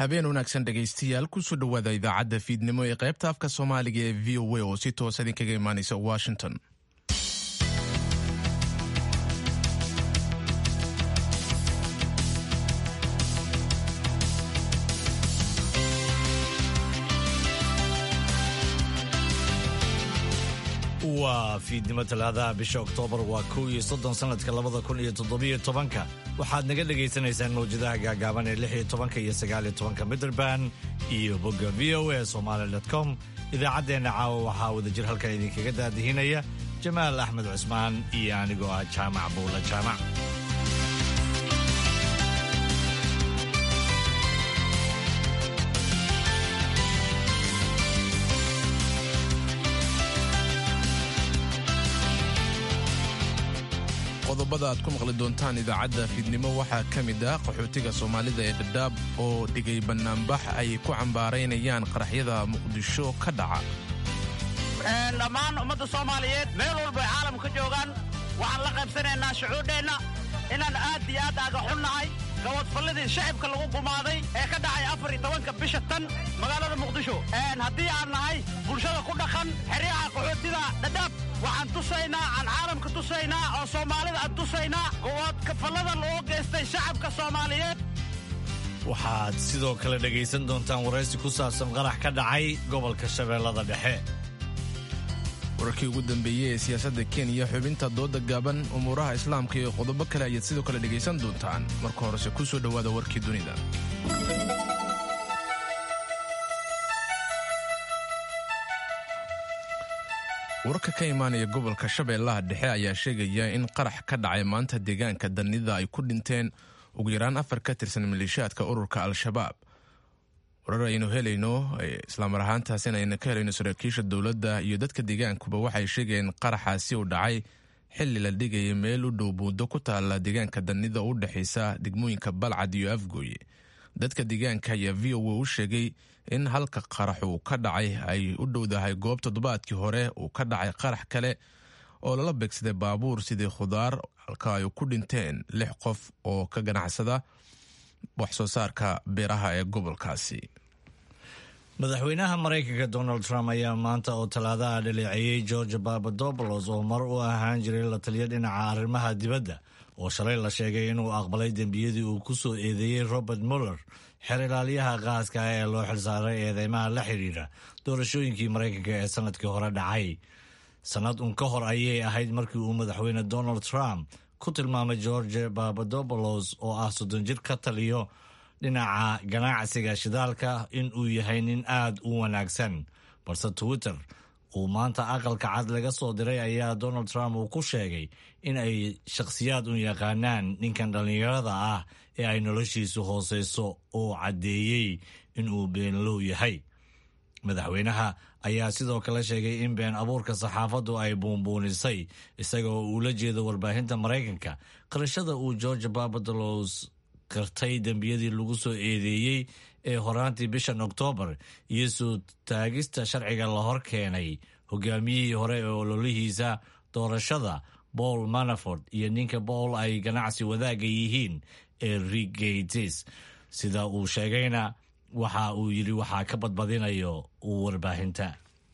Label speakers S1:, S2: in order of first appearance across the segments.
S1: habeen wanaagsan dhegaystayaal kusoo dhowaada idaacadda fiidnimo ee qaybta afka soomaaliga ee v o a oo si toosa idinkaga imaanaysa washington.
S2: waa fiidnimo talaadaha bisha oktoobar waa 31 sanadka 2017 waxaad naga dhagaysanaysaan mawjadaha gaagaaban ee 16 iyo 19 midraband iyo bogga voasomali.com. idaacaddeenna caawa waxaa wadajir halkan idinkaga daadihinaya jamaal axmed cusmaan iyo anigoo ah jaamac buula jaamac.
S1: qodobada aad ku maqli doontaan idaacadda fiidnimo waxaa ka mid ah qaxootiga soomaalida ee dhadhaab oo dhigay bannaanbax ay ku cambaaraynayaan qaraxyada muqdisho ka dhaca.
S3: dhammaan ummadda soomaaliyeed meel walba ay caalamka joogaan waxaan la qaybsanaynaa shucuurdheenna inaan aad iyo aad aaga xunnahay gabadfalladii shacibka lagu gumaaday ee ka dhacay 14 bisha tan magaalada muqdisho. haddii aan nahay bulshada ku dhaqan xeryaha qaxootida dhadhaab waxaan tusaynaa aan caalamka tusaynaa oo soomaalida aan tusaynaa gabadfallada loo geystay shacabka soomaaliyeed.
S2: waxaad sidoo kale dhegaysan doontaan waraysi ku saabsan qarax ka dhacay gobolka shabeellada dhexe.
S1: wararkii ugu dambeeyey ee siyaasadda kenya, xubinta dooda gaaban, umuuraha islaamka iyo qodobo kale ayaad sidoo kale dhegaysan doontaan. marka horese ku soo dhowaada warkii dunida. warka ka imaanaya gobolka shabeellaha dhexe ayaa sheegaya in qarax ka dhacay maanta deegaanka danida ay ku dhinteen ugu yaraan 4 ka tirsan maleeshiyaadka ururka al-shabaab. warar aynu helayno islaamar ahaantaasina ayna ka helayno saraakiisha dowladda iyo dadka deegaankuba waxay sheegeen qaraxaasi uu dhacay xilli la dhigaya meel u dhow buundo ku taalla deegaanka danida u dhexaysa degmooyinka balcad iyo afgooye. dadka deegaanka ayaa v o a u sheegay in halka qarax uu ka dhacay ay u dhowdahay goob toddobaadkii hore uu ka dhacay qarax kale oo lala beegsaday baabuur sidii khudaar, halka ay ku dhinteen 6 qof oo ka ganacsada wax soo saarka beeraha ee gobolkaasi.
S2: madaxweynaha maraykanka donald trump ayaa maanta oo talaadaha dhaleeceeyey george papadopoulos oo mar u ahaan jiray la taliya dhinaca arrimaha dibadda oo shalay la sheegay inuu aqbalay dembiyadii uu ku soo eedeeyey robert mueller, xeer ilaaliyaha qaaska ah ee loo xilsaaray eedeymaha la xidhiidha doorashooyinkii maraykanka ee sanadkii hore dhacay. sannad un ka hor ayay ahayd markii uu madaxweyne donald trump ku tilmaamay george papadopoulos oo ah 30 jir ka taliyo dhinaca ganacsiga shidaalka in uu yahay nin aad u wanaagsan, balse twitter uu maanta aqalka cad laga soo diray ayaa donald trump uu ku sheegay in ay shakhsiyaad u yaqaanaan ninkan dhallinyarada ah ee ay noloshiisu hooseyso oo caddeeyey inuu beenlow yahay. madaxweynaha ayaa sidoo kale sheegay in been abuurka saxaafaddu ay buunbuunisay isaga oo ula jeedo warbaahinta maraykanka qarashada uu george papadopoulos kartay dembiyadii lagu soo eedeeyey ee horaantii bishan oktoobar iyo soo taagista sharciga la hor keenay hogaamiyihii hore ee ololihiisa doorashada Paul Manafort iyo ninka Paul ay ganacsi wadaaga yihiin ee Rick Gates. sida uu sheegayna waxa uu yidhi waxaa ka badbadinayo warbaahinta.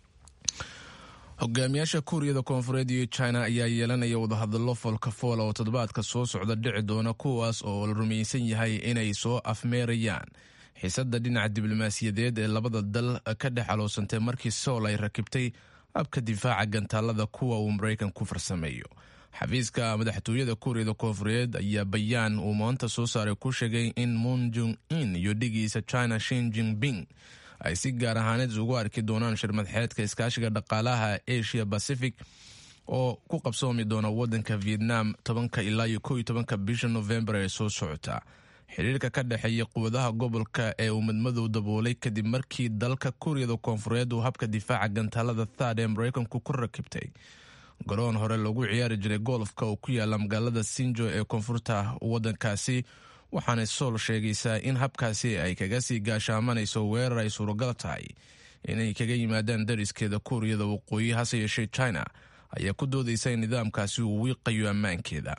S1: hogaamiyaasha kuuriyada koonfureed iyo china ayaa yeelanaya wadahadallo foolkafool oo toddobaadka soo socda dhici doona, kuwaas oo la rumaysan yahay inay soo afmeerayaan xiisadda dhinaca diblomaasiyadeed ee labada dal ka dhex aloosantay markii sool ay rakibtay habka difaaca gantaalada kuwa uu maraykan ku farsameeyo. xafiiska madaxtooyada kuuriyada koonfureed ayaa bayaan uu maanta soo saaray ku sheegay in Moon Jae-in iyo dhigiisa China Xi Jinping ay si gaar ahaaneed ugu arki doonaan shirmadxeedka iskaashiga dhaqaalaha Asia Pacific oo ku qabsoomi doona waddanka Vietnam 10 ilaa 11 bisha November ee soo socota. xiriirka ka dhexeeya quwadaha gobolka ee uu madmadow daboolay kadib markii dalka kuuriyada koonfureed uu habka difaaca gantaalada THAAD ee maraykanku ku rakibtay garoon hore loogu ciyaari jiray golfka oo ku yaala magaalada Sinjo ee koonfurta waddankaasi, waxaana Seoul sheegaysaa in habkaasi ay kaga sii gaashaamanayso weerar ay suuragal tahay inay kaga yimaadaan dariskeeda kuuriyada waqooyi. hase yeeshee China ayaa ku doodaysa in nidaamkaasi uu wiiqayo ammaankeeda.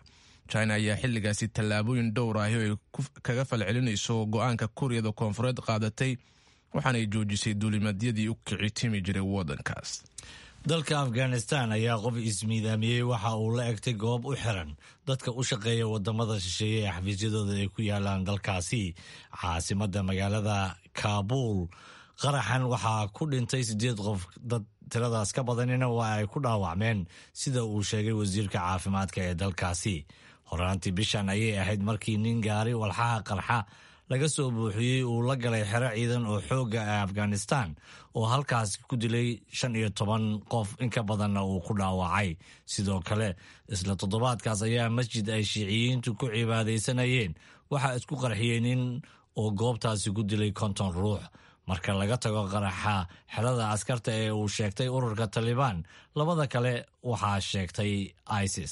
S1: china ayaa xilligaasi tallaabooyin dhowr ahi oo ay kaga falcelinayso go'aanka kuuriyada koonfureed qaadatay waxaanay joojisay duulimadyadii u kici timi jiray waddankaas.
S2: dalka afghanistan ayaa qof ismiidaamiyey waxa uu la egtay goob u xiran dadka u shaqeeya wadamada shisheeye ee xafiisyadooda ay ku yaalaan dalkaasi caasimadda magaalada kaabuul. qaraxan waxaa ku dhintay 8 qof, dad tiradaas ka badanina waa ay ku dhaawacmeen sida uu sheegay wasiirka caafimaadka ee dalkaasi. horaantii bishan ayay ahayd markii nin gaari walxaha qarxa laga soo buuxiyey uu la galay xero ciidan oo xooga ah Afghanistan oo halkaas ku dilay 15 qof in ka badanna uu ku dhaawacay. sidoo kale isla toddobaadkaas ayaa masjid ay shiiciyiintu ku cibaadaysanayeen waxaa isku qarxiyey nin oo goobtaasi ku dilay 50 ruux. marka laga tago qaraxa xerada askarta ee uu sheegtay ururka Taliban, labada kale waxaa sheegtay ISIS.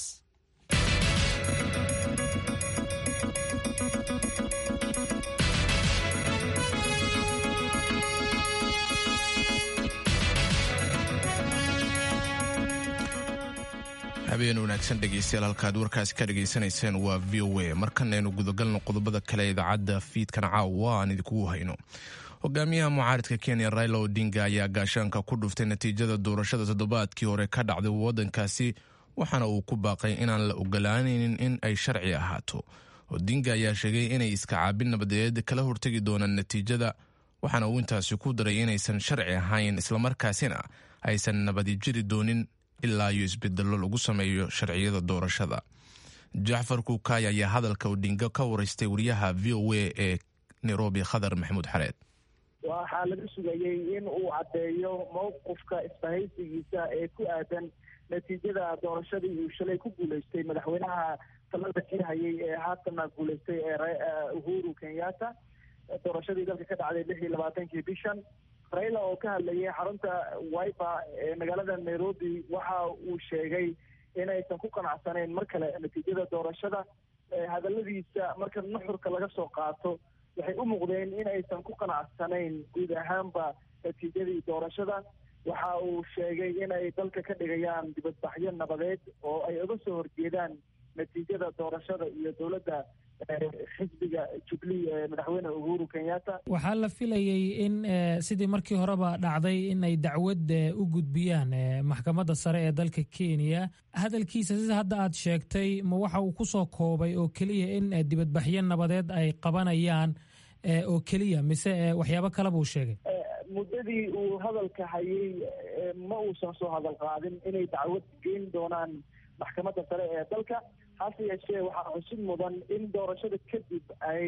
S1: habeen wanaagsan dhegeystayaal, halkaad warkaasi ka dhegaysanayseen waa VOA. markanaynu gudagalno qodobada kale idaacadda fiidkana caawa aan idinkugu hayno. hogaamiyaha mucaaridka Kenya Raila Odinga ayaa gaashaanka ku dhuftay natiijada doorashada toddobaadkii hore ka dhacday waddankaasi, waxaana uu ku baaqay inaan la ogolaanaynin in ay sharci ahaato. Odinga ayaa sheegay inay iska caabin nabadeed kala hortegi doonaan natiijada, waxaana uu intaasi ku daray inaysan sharci ahayn islamarkaasina aysan nabadi jiri doonin ilaa iyo isbedello lagu sameeyo sharciyada doorashada. Jacfar Kukaay ayaa hadalka Odinga ka waraystay wariyaha VOA ee Nairobi Khadar Maxamuud Xareed.
S4: waxaa laga sugayay in uu caddeeyo mowqifka isbahaysigiisa ee ku aadan natiijada doorashadii uu shalay ku guulaystay madaxweynaha talada sii hayay ee haatana guulaystay ee Uhuru Kenyatta. doorashadii dalka ka dhacday 26 bishan. Raila oo ka hadlayay xarunta Wiper ee magaalada Nairobi waxa uu sheegay inaysan ku qanacsanayn mar kale natiijada doorashada. hadaladiisa marka nuxurka laga soo qaato waxay u muuqdeen in aysan ku qanacsanayn guud ahaanba natiijadii doorashada. waxa uu sheegay inay dalka ka dhigayaan dibadbaxyo nabadeed oo ay uga soo horjeedaan natiijada doorashada iyo dowladda xisbiga Jubilee ee madaxweyne Uhuru Kenyatta.
S5: waxaa la filayay in sidii markii horeba dhacday in ay dacwad u gudbiyaan maxkamadda sare ee dalka Kenya. hadalkiisa sida hadda aad sheegtay ma waxa uu ku soo koobay oo keliya in dibadbaxyo nabadeed ay qabanayaan oo keliya mise waxyaabo kale buu sheegay?
S4: muddadii uu hadalka hayay ma uusan soo hadal qaadin inay dacwad geyn doonaan maxkamadda sare ee dalka. hase yeeshee waxaa xusid mudan in doorashada kadib ay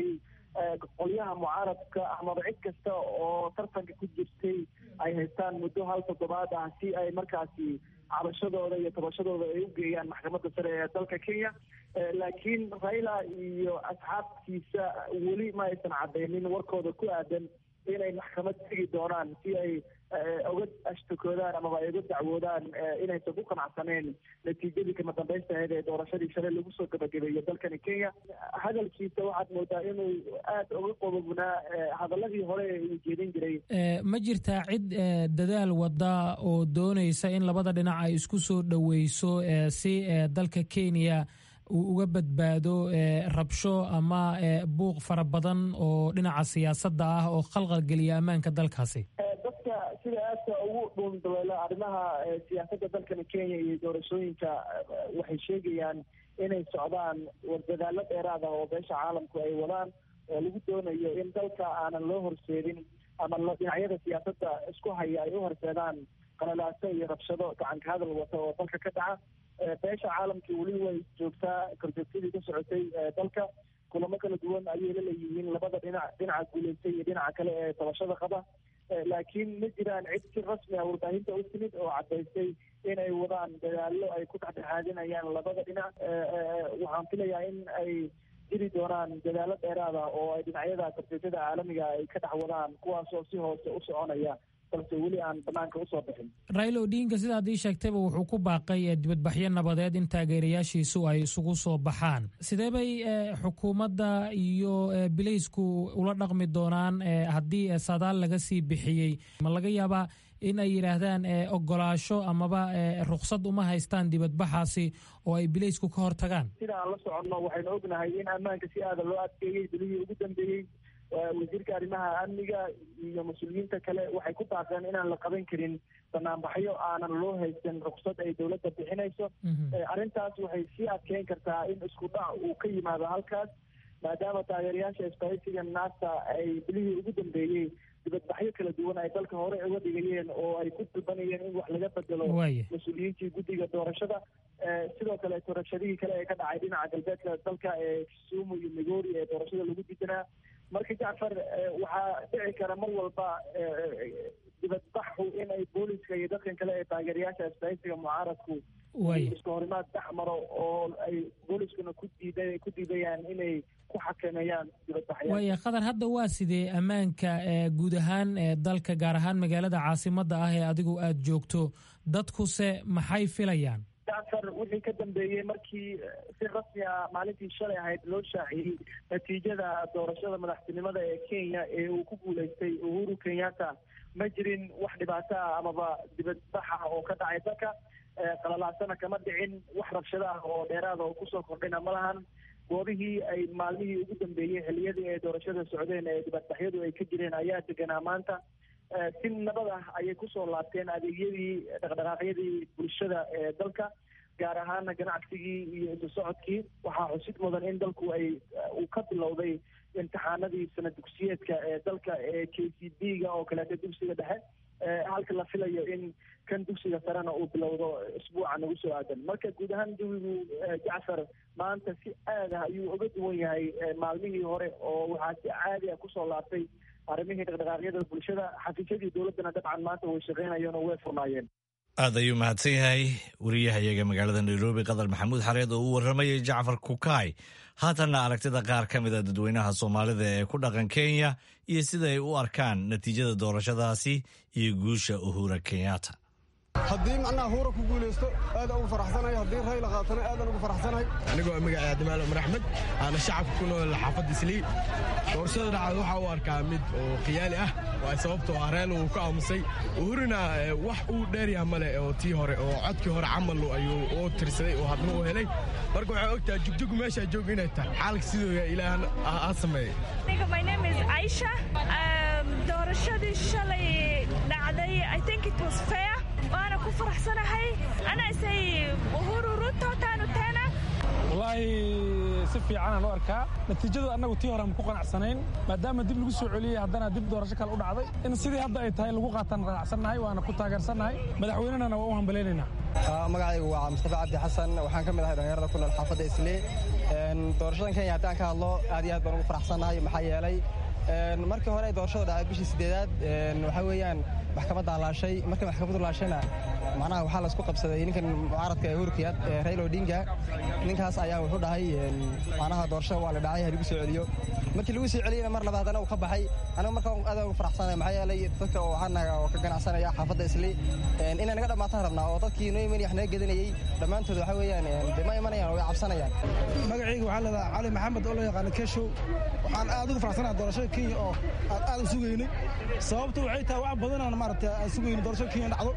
S4: qolyaha mucaaradka amaba cid kasta oo tartanka ku jirtay ay haystaan muddo 1 toddobaad ah si ay markaasi cabashadooda iyo tabashadooda ay u geeyaan maxkamadda sare ee dalka Kenya. laakiin Raila iyo asxaabtiisa weli ma aysan cadeynin warkooda ku aadan inay maxkamad tegi doonaan si ay uga ashtakoodaan amaba ay uga dacwoodaan inaysan ku qanacsaneen natiijadii kama dambaysta ahayd ee doorashadii shalay lagu soo gabagabeeyey dalkani Kenya. hadalkiisa waxaad moodaa inuu aad uga qodognaa hadaladii hore ee uu jeedin jiray.
S5: ma jirtaa cid dadaal wada oo doonaysa in labada dhinac ay isku soo dhaweyso si dalka Kenya uu uga badbaado rabsho ama buuq fara badan oo dhinaca siyaasadda ah oo khalkhal geliya ammaanka dalkaasi?
S4: dadka sida aadka ugu dhuundaleela arrimaha siyaasadda dalkani Kenya iyo doorashooyinka waxay sheegayaan inay socdaan wardadaalo dheeraad ah oo beesha caalamku ay wadaan oo lagu doonayo in dalka aanan loo horseedin ama dhinacyada siyaasadda isku haya ay u horseedaan qalalaaso iyo rabshado gacanka hadal wata oo dalka ka dhaca. beesha caalamkii weli way joogtaa korjoogtadii ka socotay dalka. kulamo kala duwan ayay la leeyihiin labada dhinaca guulaystay iyo dhinaca kale ee tabashada qaba. laakiin ma jiraan cid si rasmi ah warbaahinta u timid oo caddaysay inay wadaan dadaallo ay ku dhexdhexaadinayaan labada dhinac. waxaan filayaa in ay jiri doonaan dadaallo dheeraad ah oo ay dhinacyada korjoogtada caalamiga ay ka dhex wadaan kuwaas oo si hoose u soconaya balse weli aan banaanka usoo bixin.
S5: Raila Odinga sidaad ii sheegtayba wuxuu ku baaqay dibadbaxyo nabadeed in taageerayaashiisu ay isugu soo baxaan. sidee bay xukuumadda iyo bileysku ula dhaqmi doonaan haddii saadaal laga sii bixiyey? ma laga yaabaa in ay yidhaahdaan ogolaasho amaba ruksad uma haystaan dibadbaxaasi oo ay bileysku ka hortagaan.
S4: sida aan la soconno waxaynu ognahay in ammaanka si aada loo adkeeyey bilihii ugu dambeeyey. wasiirka arrimaha amniga iyo mas-uuliyiinta kale waxay ku taaqeen inaan la qaban karin banaanbaxyo aanan loo haysan ruksad ay dowladda bixinayso. arrintaas waxay sii adkeyn kartaa in isku dhac uu ka yimaado halkaas, maadaama taageerayaasha isbahaysiga naasa ay bilihii ugu dambeeyey dibadbaxyo kala duwan ay dalka hore uga dhigayeen oo ay ku dalbanayeen in wax laga bedelo mas-uuliyiintii guddiga doorashada. sidoo kale doorashadihii kale ee ka dhacay dhinaca galbeedka dalka ee Kisumu iyo Migori ee doorashada lagu diidanaa. marka Jacfar waxaa dhici kara mar walba dibadbaxu in ay booliska iyo dadkan kale ee taageerayaasha isbahaysiga mucaaradku iska horimaad dhex maro oo ay booliskuna ku diidayaan inay ku xakameeyaan dibadbaxyada.
S5: waaya Khadar, hadda waa sidee ammaanka guud ahaan dalka, gaar ahaan magaalada caasimadda ah ee adigu aad joogto, dadkuse maxay filayaan?
S4: Jacfar, wixii ka dambeeyey markii si rasmi ah maalintii shalay ahayd loo shaaciyey natiijada doorashada madaxtinimada ee Kenya ee uu ku guuleystay Uhuru Kenyatta, ma jirin wax dhibaato ah amaba dibadbaxa oo ka dhacay dalka. qalalaasana kama dhicin, wax rabshado ah oo dheeraada oo kusoo kordhina ma lahan. goobihii ay maalmihii ugu dambeeyey xilliyadii ay doorashada socdeen ee dibadbaxyadu ay ka jireen ayaa deganaa maanta. si nabad ah ayay kusoo laabteen adeegyadii dhaqdhaqaaqyadii bulshada ee dalka, gaar ahaana ganacsigii iyo isu socodkii. waxaa xusid mudan in dalku uu ka bilowday imtixaanadii sanad dugsiyeedka ee dalka ee KCB-ga oo kaleeto dugsiga dhexe, halka la filayo in kan dugsiga sarena uu bilowdo isbuuca nagu soo aadan. marka guud ahaan jawigu Jacfar maanta si aad ah ayuu uga duwan yahay maalmihii hore, oo waxaa si caadi ah kusoo laabtay arrimihii dhaqdhaqaaqyada bulshada. xafiisyadii dowladdana dabcan maanta way shaqeynayeen oo way furnaayeen.
S2: aad ayuu mahadsan yahay wariyahayaga magaalada Nairobi Qadar Maxamuud Xareed oo u waramayay Jacfar Kukaay. haatanna aragtida qaar ka mid a dadweynaha Soomaalida ee ku dhaqan Kenya iyo sida ay u arkaan natiijada doorashadaasi iyo guusha Uhuru Kenyatta.
S6: haddii macnaha Uhuru ku guuleysto aad ugu faraxsanahay, haddii Raila qaatana aad ugu faraxsanahay.
S7: anigoo magacayga Admaal Umar Axmed, ana shacabka ku nool xaafadda Islii. doorashada dhacday waxaa u arkaa mid oo khiyaali ah, waa sababtoo ah Raila uu ka aamusay. Uhuruna wax uu dheeryaha male oo tii hore oo codkii hore camal ayuu u tirsaday oo hadna u helay. marka waxay ogtahay jugjug meesha joog inay tahay xaalka sidoo ilaahan ha sameeyay.
S8: My name is Aisha. doorashadii shalay dhacday, I think it was fair. waana ku faraxsanahay. ana say Uhuru Ruto taanu tana.
S9: wallahi si fiican aan u arkaa natiijada. annagu tii hore aan ku qanacsanayn, maadaama dib lagu soo celiyey haddana dib doorasho kale u dhacday. in sidii hadda ay tahay lagu qaataan qanacsannahay, waana ku taageersannahay. madaxweynena waa u hambaleynaynaa.
S6: magacaygu waa Mustafa Cabdi Xasan, waxaan ka mid ahay dhalinyarada ku nool xaafadda Islii. doorashadan Kenya haddaan ka hadlo aad iyo aad baan ugu faraxsanahay. maxaa yeelay markii hore doorashada dhacay bishii 8aad waxa weeyaan maxkamadda laashay. markii maxkamaddu laashayna macnaha waxaa la isku qabsaday ninkan mucaaradka ee Uhuru Kenyatta Raila Odinga. ninkaas ayaa wuxuu dhahay macnaha doorashada waa la dhacay, ha lagu soo celiyo. markii lagu soo celiyayna mar labaadna uu ka baxay. aniga markaa aad ugu faraxsanahay, maxaa yeelay dadka oo waxaanaga oo ka ganacsanaya xaafadda Islii inay naga dhamaataan rabnaa, oo dadkii noo imanayay wax naga gadanayay dhammaantood waxa weeyaan ma imanayaan oo way cabsanayaan.
S10: magacaygu waxaa la yidhaahdaa Cali Maxamed oo loo yaqaano Keshow. waxaan aad ugu faraxsanahay doorashada Kenya oo aad u sugaynay. sababtu waxay tahay wax badan aan maaragtay aan sugaynay doorashada Kenya dhacdo.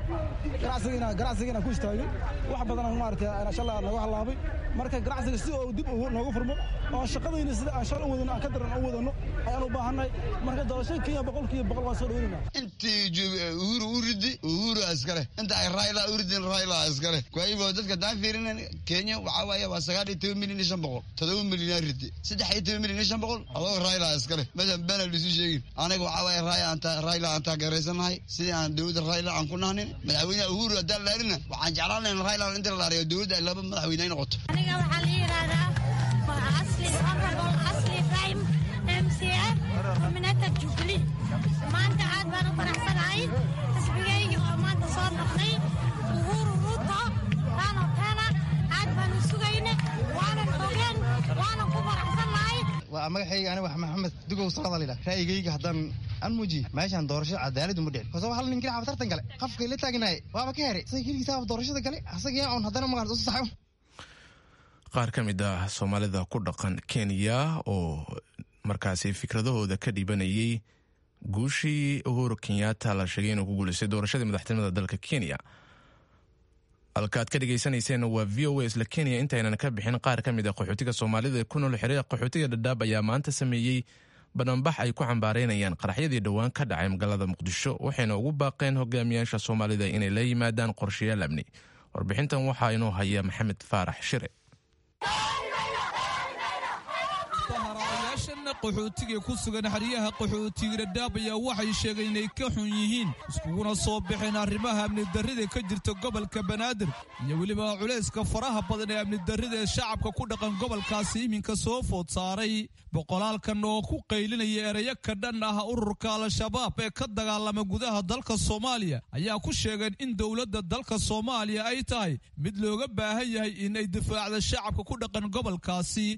S10: ganacsiga ku istaagay wax badan aan maaragtay insha Allah naga halaabay. marka ganacsiga si uu dib noogu furmo oo shaqadayna sida aan shaqo wadano aan ka daran u wadano ayaan u baahanay. marka doorashada Kenya 100% waa soo dhaweynaa.
S11: intii Uhuru uridi Uhuru askare, inta ay Raila uridin Raila askare. kwa hivyo dadka daan fiirinay Kenya waxa waaye waa 19 milyan 500 7 milyan ridi 13 milyan 500 oo Raila askare. madan bana lisu sheegin anaga waxa waaye Raila aan taageersanahay sidii aan dawladda Raila aan ku nahanin. madaxweynaha Uhuru hadaan laarina waxaan jeclaan lahayn Raila inta la laariyo dawladda ay laba madaxweyne noqoto.
S8: aniga waxaa la yiraahdaa Asli Prime MCA nominated Jubilee. maanta aad baan u faraxsanahay. xisbigayga oo maanta soo noqday Uhuru Ruto taanu tana aad baan u sugaynay. waanan ogeen, waanan ku faraxsanahay.
S12: waa magacayga aniga wax Maxamed Dugow Salada la yiraahdaa. raayigayga haddaan aan muujiyo meeshaan doorasho cadaalad uma dhicin. hooso hal nin kale tartan gale qafkay la taagnaay waaba ka heray sayidkiisa doorashada gale asagii aan haddana magac u saxay.
S1: qaar ka mid ah Soomaalida ku dhaqan Kenya oo markaasi fikradahooda ka dhibanayay guushii Uhuru Kenyatta la sheegay inuu ku guuleystay doorashadii madaxtinimada dalka Kenya. halkaad ka dhagaysanayseen waa VOA isla Kenya. intaynan ka bixin qaar ka mid ah qaxootiga Soomaalida ee ku nool xiriirka qaxootiga Dadaab ayaa maanta sameeyay bannaanbax ay ku cambaareynayaan qaraxyadii dhowaan ka dhacay magaalada Muqdisho, waxayna ugu baaqeen hogaamiyaasha Soomaalida inay la yimaadaan qorshayaal amni. warbixintan waxaa inoo haya Maxamed Faarax Shire.
S13: qaxootiga ku sugan xariyaha qaxootiga Dadaab ayaa waxay sheegeen inay ka xun yihiin iskuguna soo bixeen arrimaha amni darrida ka jirta gobolka Banaadir iyo weliba culayska faraha badan ee amni darrida ee shacabka ku dhaqan gobolkaasi iminka soo food saaray. boqolaalkan oo ku qaylinaya erayo ka dhan ah ururka Al-Shabaab ee ka dagaalama gudaha dalka Soomaaliya ayaa ku sheegeen in dowladda dalka Soomaaliya ay tahay mid looga baahan yahay in ay difaacdo shacabka ku dhaqan gobolkaasi.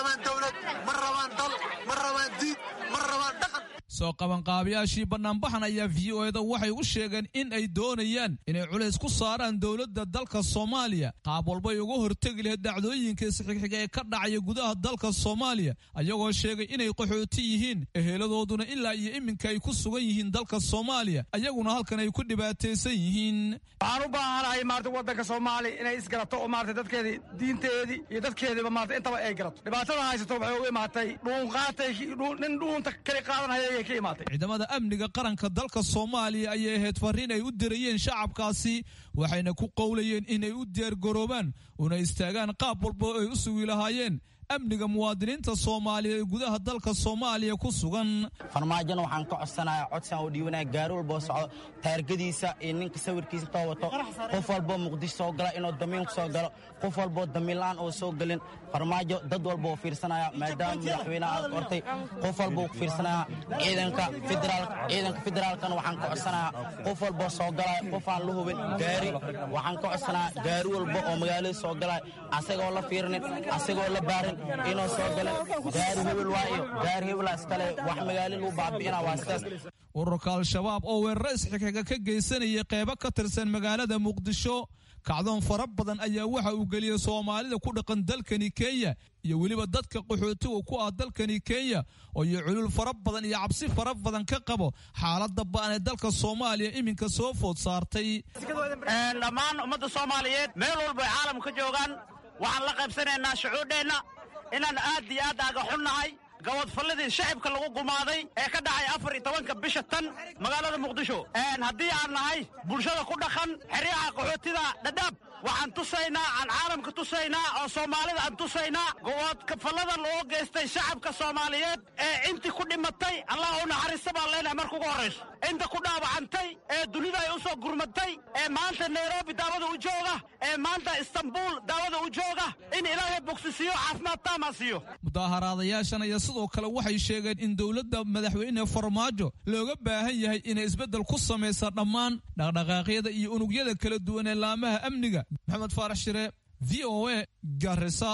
S13: soo qabanqaabiyaashii bannaanbaxan ayaa VOA-da waxay u sheegeen in ay doonayaan inay culays ku saaraan dowladda dalka Soomaaliya qaab walba ay uga hortagi lahayd dhacdooyinka isxigxiga ee ka dhacaya gudaha dalka Soomaaliya, ayagoo sheegay inay qaxooti yihiin eheladooduna ilaa iyo iminka ay ku sugan yihiin dalka Soomaaliya, ayaguna halkan ay ku dhibaataysan yihiin.
S14: waxaan u baahanahay maartay waddanka Soomaaliya inay isgarato oo maartay dadkeedii diinteedii iyo dadkeediiba maartay intaba ay garato. dhibaatada haysato waxay uga imaatay nin dhuunta kale qaadanaya ciidamada amniga qaranka dalka Soomaaliya ayay ahayd fariin ay u dirayeen shacabkaasi, waxayna ku qowlayeen inay u diyaar garoobaan una istaagaan qaab walba ay u sugi lahaayeen amniga muwaadiniinta Soomaaliyeed ee gudaha dalka Soomaaliya ku sugan.
S15: farmaajona waxaan ka codsanayaa codsan oo dhiibanaya gaari walba socdo taargadiisa iyo ninka sawirkiisa ka wato qof walba Muqdisho soo gala inuu damiin ku soo galo, qof walba damiin la'aan oo soo galin. farmaajo dad walba oo fiirsanaya maadaama madaxweynaha aad qortay, qof walba oo fiirsanaya ciidanka federaalkana waxaan ka codsanayaa qof walba soo galaya, qof aan la hubin gaari waxaan ka codsanayaa gaari walba oo magaalada soo galaya asagoo la fiirinin asagoo la baarin inuu soo galo gaari hebel waayo gaari hebel iskale wax magaalo lagu baabi'ina waa sidaas.
S13: ururka Al-Shabaab oo weerar isxigxiga ka geysanaya qaybo ka tirsan magaalada Muqdisho kacdoon fara badan ayaa waxa uu geliyay Soomaalida ku dhaqan dalkani Kenya iyo weliba dadka qaxootiga ku ah dalkani Kenya oo iyo culul fara badan iyo cabsi fara badan ka qabo xaaladda ba'an ee dalka Soomaaliya iminka soo food saartay.
S3: dhammaan ummadda Soomaaliyeed meel walba ay caalamka joogaan waxaan la qaybsanaynaa shucuudeenna inaan aad iyo aad aaga xunnahay gabadfalladii shacibka lagu gumaaday ee ka dhacay 14 bisha tan magaalada Muqdisho. haddii aan nahay bulshada ku dhaqan xeryaha qaxootida Dadaab waxaan tusaynaa aan caalamka tusaynaa oo Soomaalida aan tusaynaa gabadfallada loo geystay shacabka Soomaaliyeed ee intii ku dhimatay Allah u naxariisto baan leenahay marka ugu horeyso, inta ku dhaawacantay ee dunida ay u soo gurmatay ee maanta Nairobi daawada u jooga ee maanta Istanbul daawada u jooga in Ilaahay bogsisiyo caafimaad taam siiyo.
S13: mudaaharaadayaashan ayaa sidoo kale waxay sheegeen in dowladda madaxweyne Farmaajo looga baahan yahay inay isbeddel ku samayso dhammaan dhaqdhaqaaqyada iyo unugyada kala duwan ee laamaha amniga. Maxamed Faarax Shire, VOA, Garissa.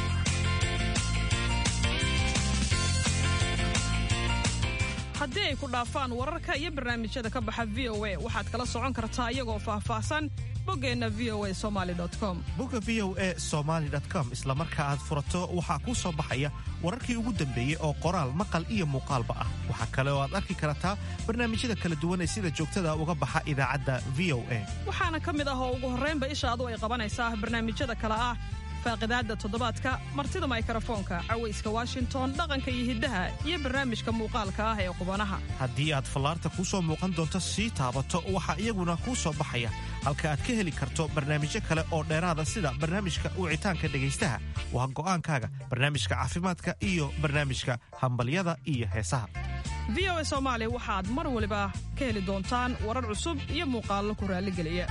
S16: haddii ay ku dhaafaan wararka iyo barnaamijyada ka baxa VOA waxaad kala socon kartaa iyagoo faahfaahsan boggeenna voasomali.com.
S17: bogga VOA somali.com isla marka aad furato waxaa kuu soo baxaya wararkii ugu dambeeyey oo qoraal maqal iyo muuqaalba ah. waxaa kale oo aad arki kartaa barnaamijyada kala duwan ee sida joogtada uga baxa idaacadda VOA.
S16: waxaana ka mid ah oo ugu horraynba ishaadu ay qabanaysaa barnaamijyada kale ah faaqidaadda toddobaadka, martida mikrofoonka, cawayska Washington, dhaqanka iyo hiddaha iyo barnaamijka muuqaalka ah ee qubanaha.
S17: haddii aad fallaarta kuu soo muuqan doonto sii taabato waxaa iyaguna kuu soo baxaya halka aad ka heli karto barnaamijyo kale oo dheeraada sida barnaamijka wicitaanka dhegaystaha, waa go'aankaaga, barnaamijka caafimaadka iyo barnaamijka hambalyada iyo heesaha.
S16: VOA Soomaali waxaad mar waliba ka heli doontaan warar cusub iyo muuqaallo ku raalligeliya.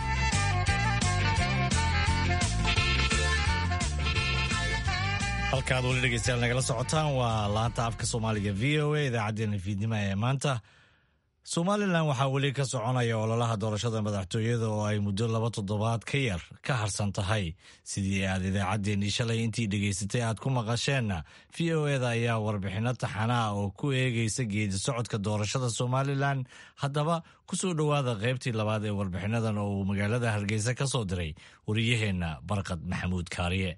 S2: halkaad weli dhegeystayaal nagala socotaan waa laanta afka soomaaliga VOA idaacaddeenna fiidnimo ee maanta. Somalilan waxaa weli ka soconaya ololaha doorashada madaxtooyada oo ay muddo 2 toddobaad ka yar ka harsan tahay. sidii aad idaacaddeenii shalay intii dhegaysatay aad ku maqasheenna VOA-da ayaa warbixinno taxanaa oo ku eegaysa geedi socodka doorashada Somalilan. haddaba ku soo dhowaada qaybtii labaad ee warbixinadan oo uu magaalada Hargeysa ka soo diray wariyaheenna Barqad Maxamuud Kaariye.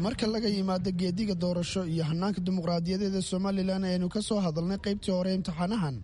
S18: marka laga yimaado geediga doorasho iyo hanaanka dimuqraadiyadeed ee somalilan aynu ka soo hadalnay qaybtii hore imtixaanahan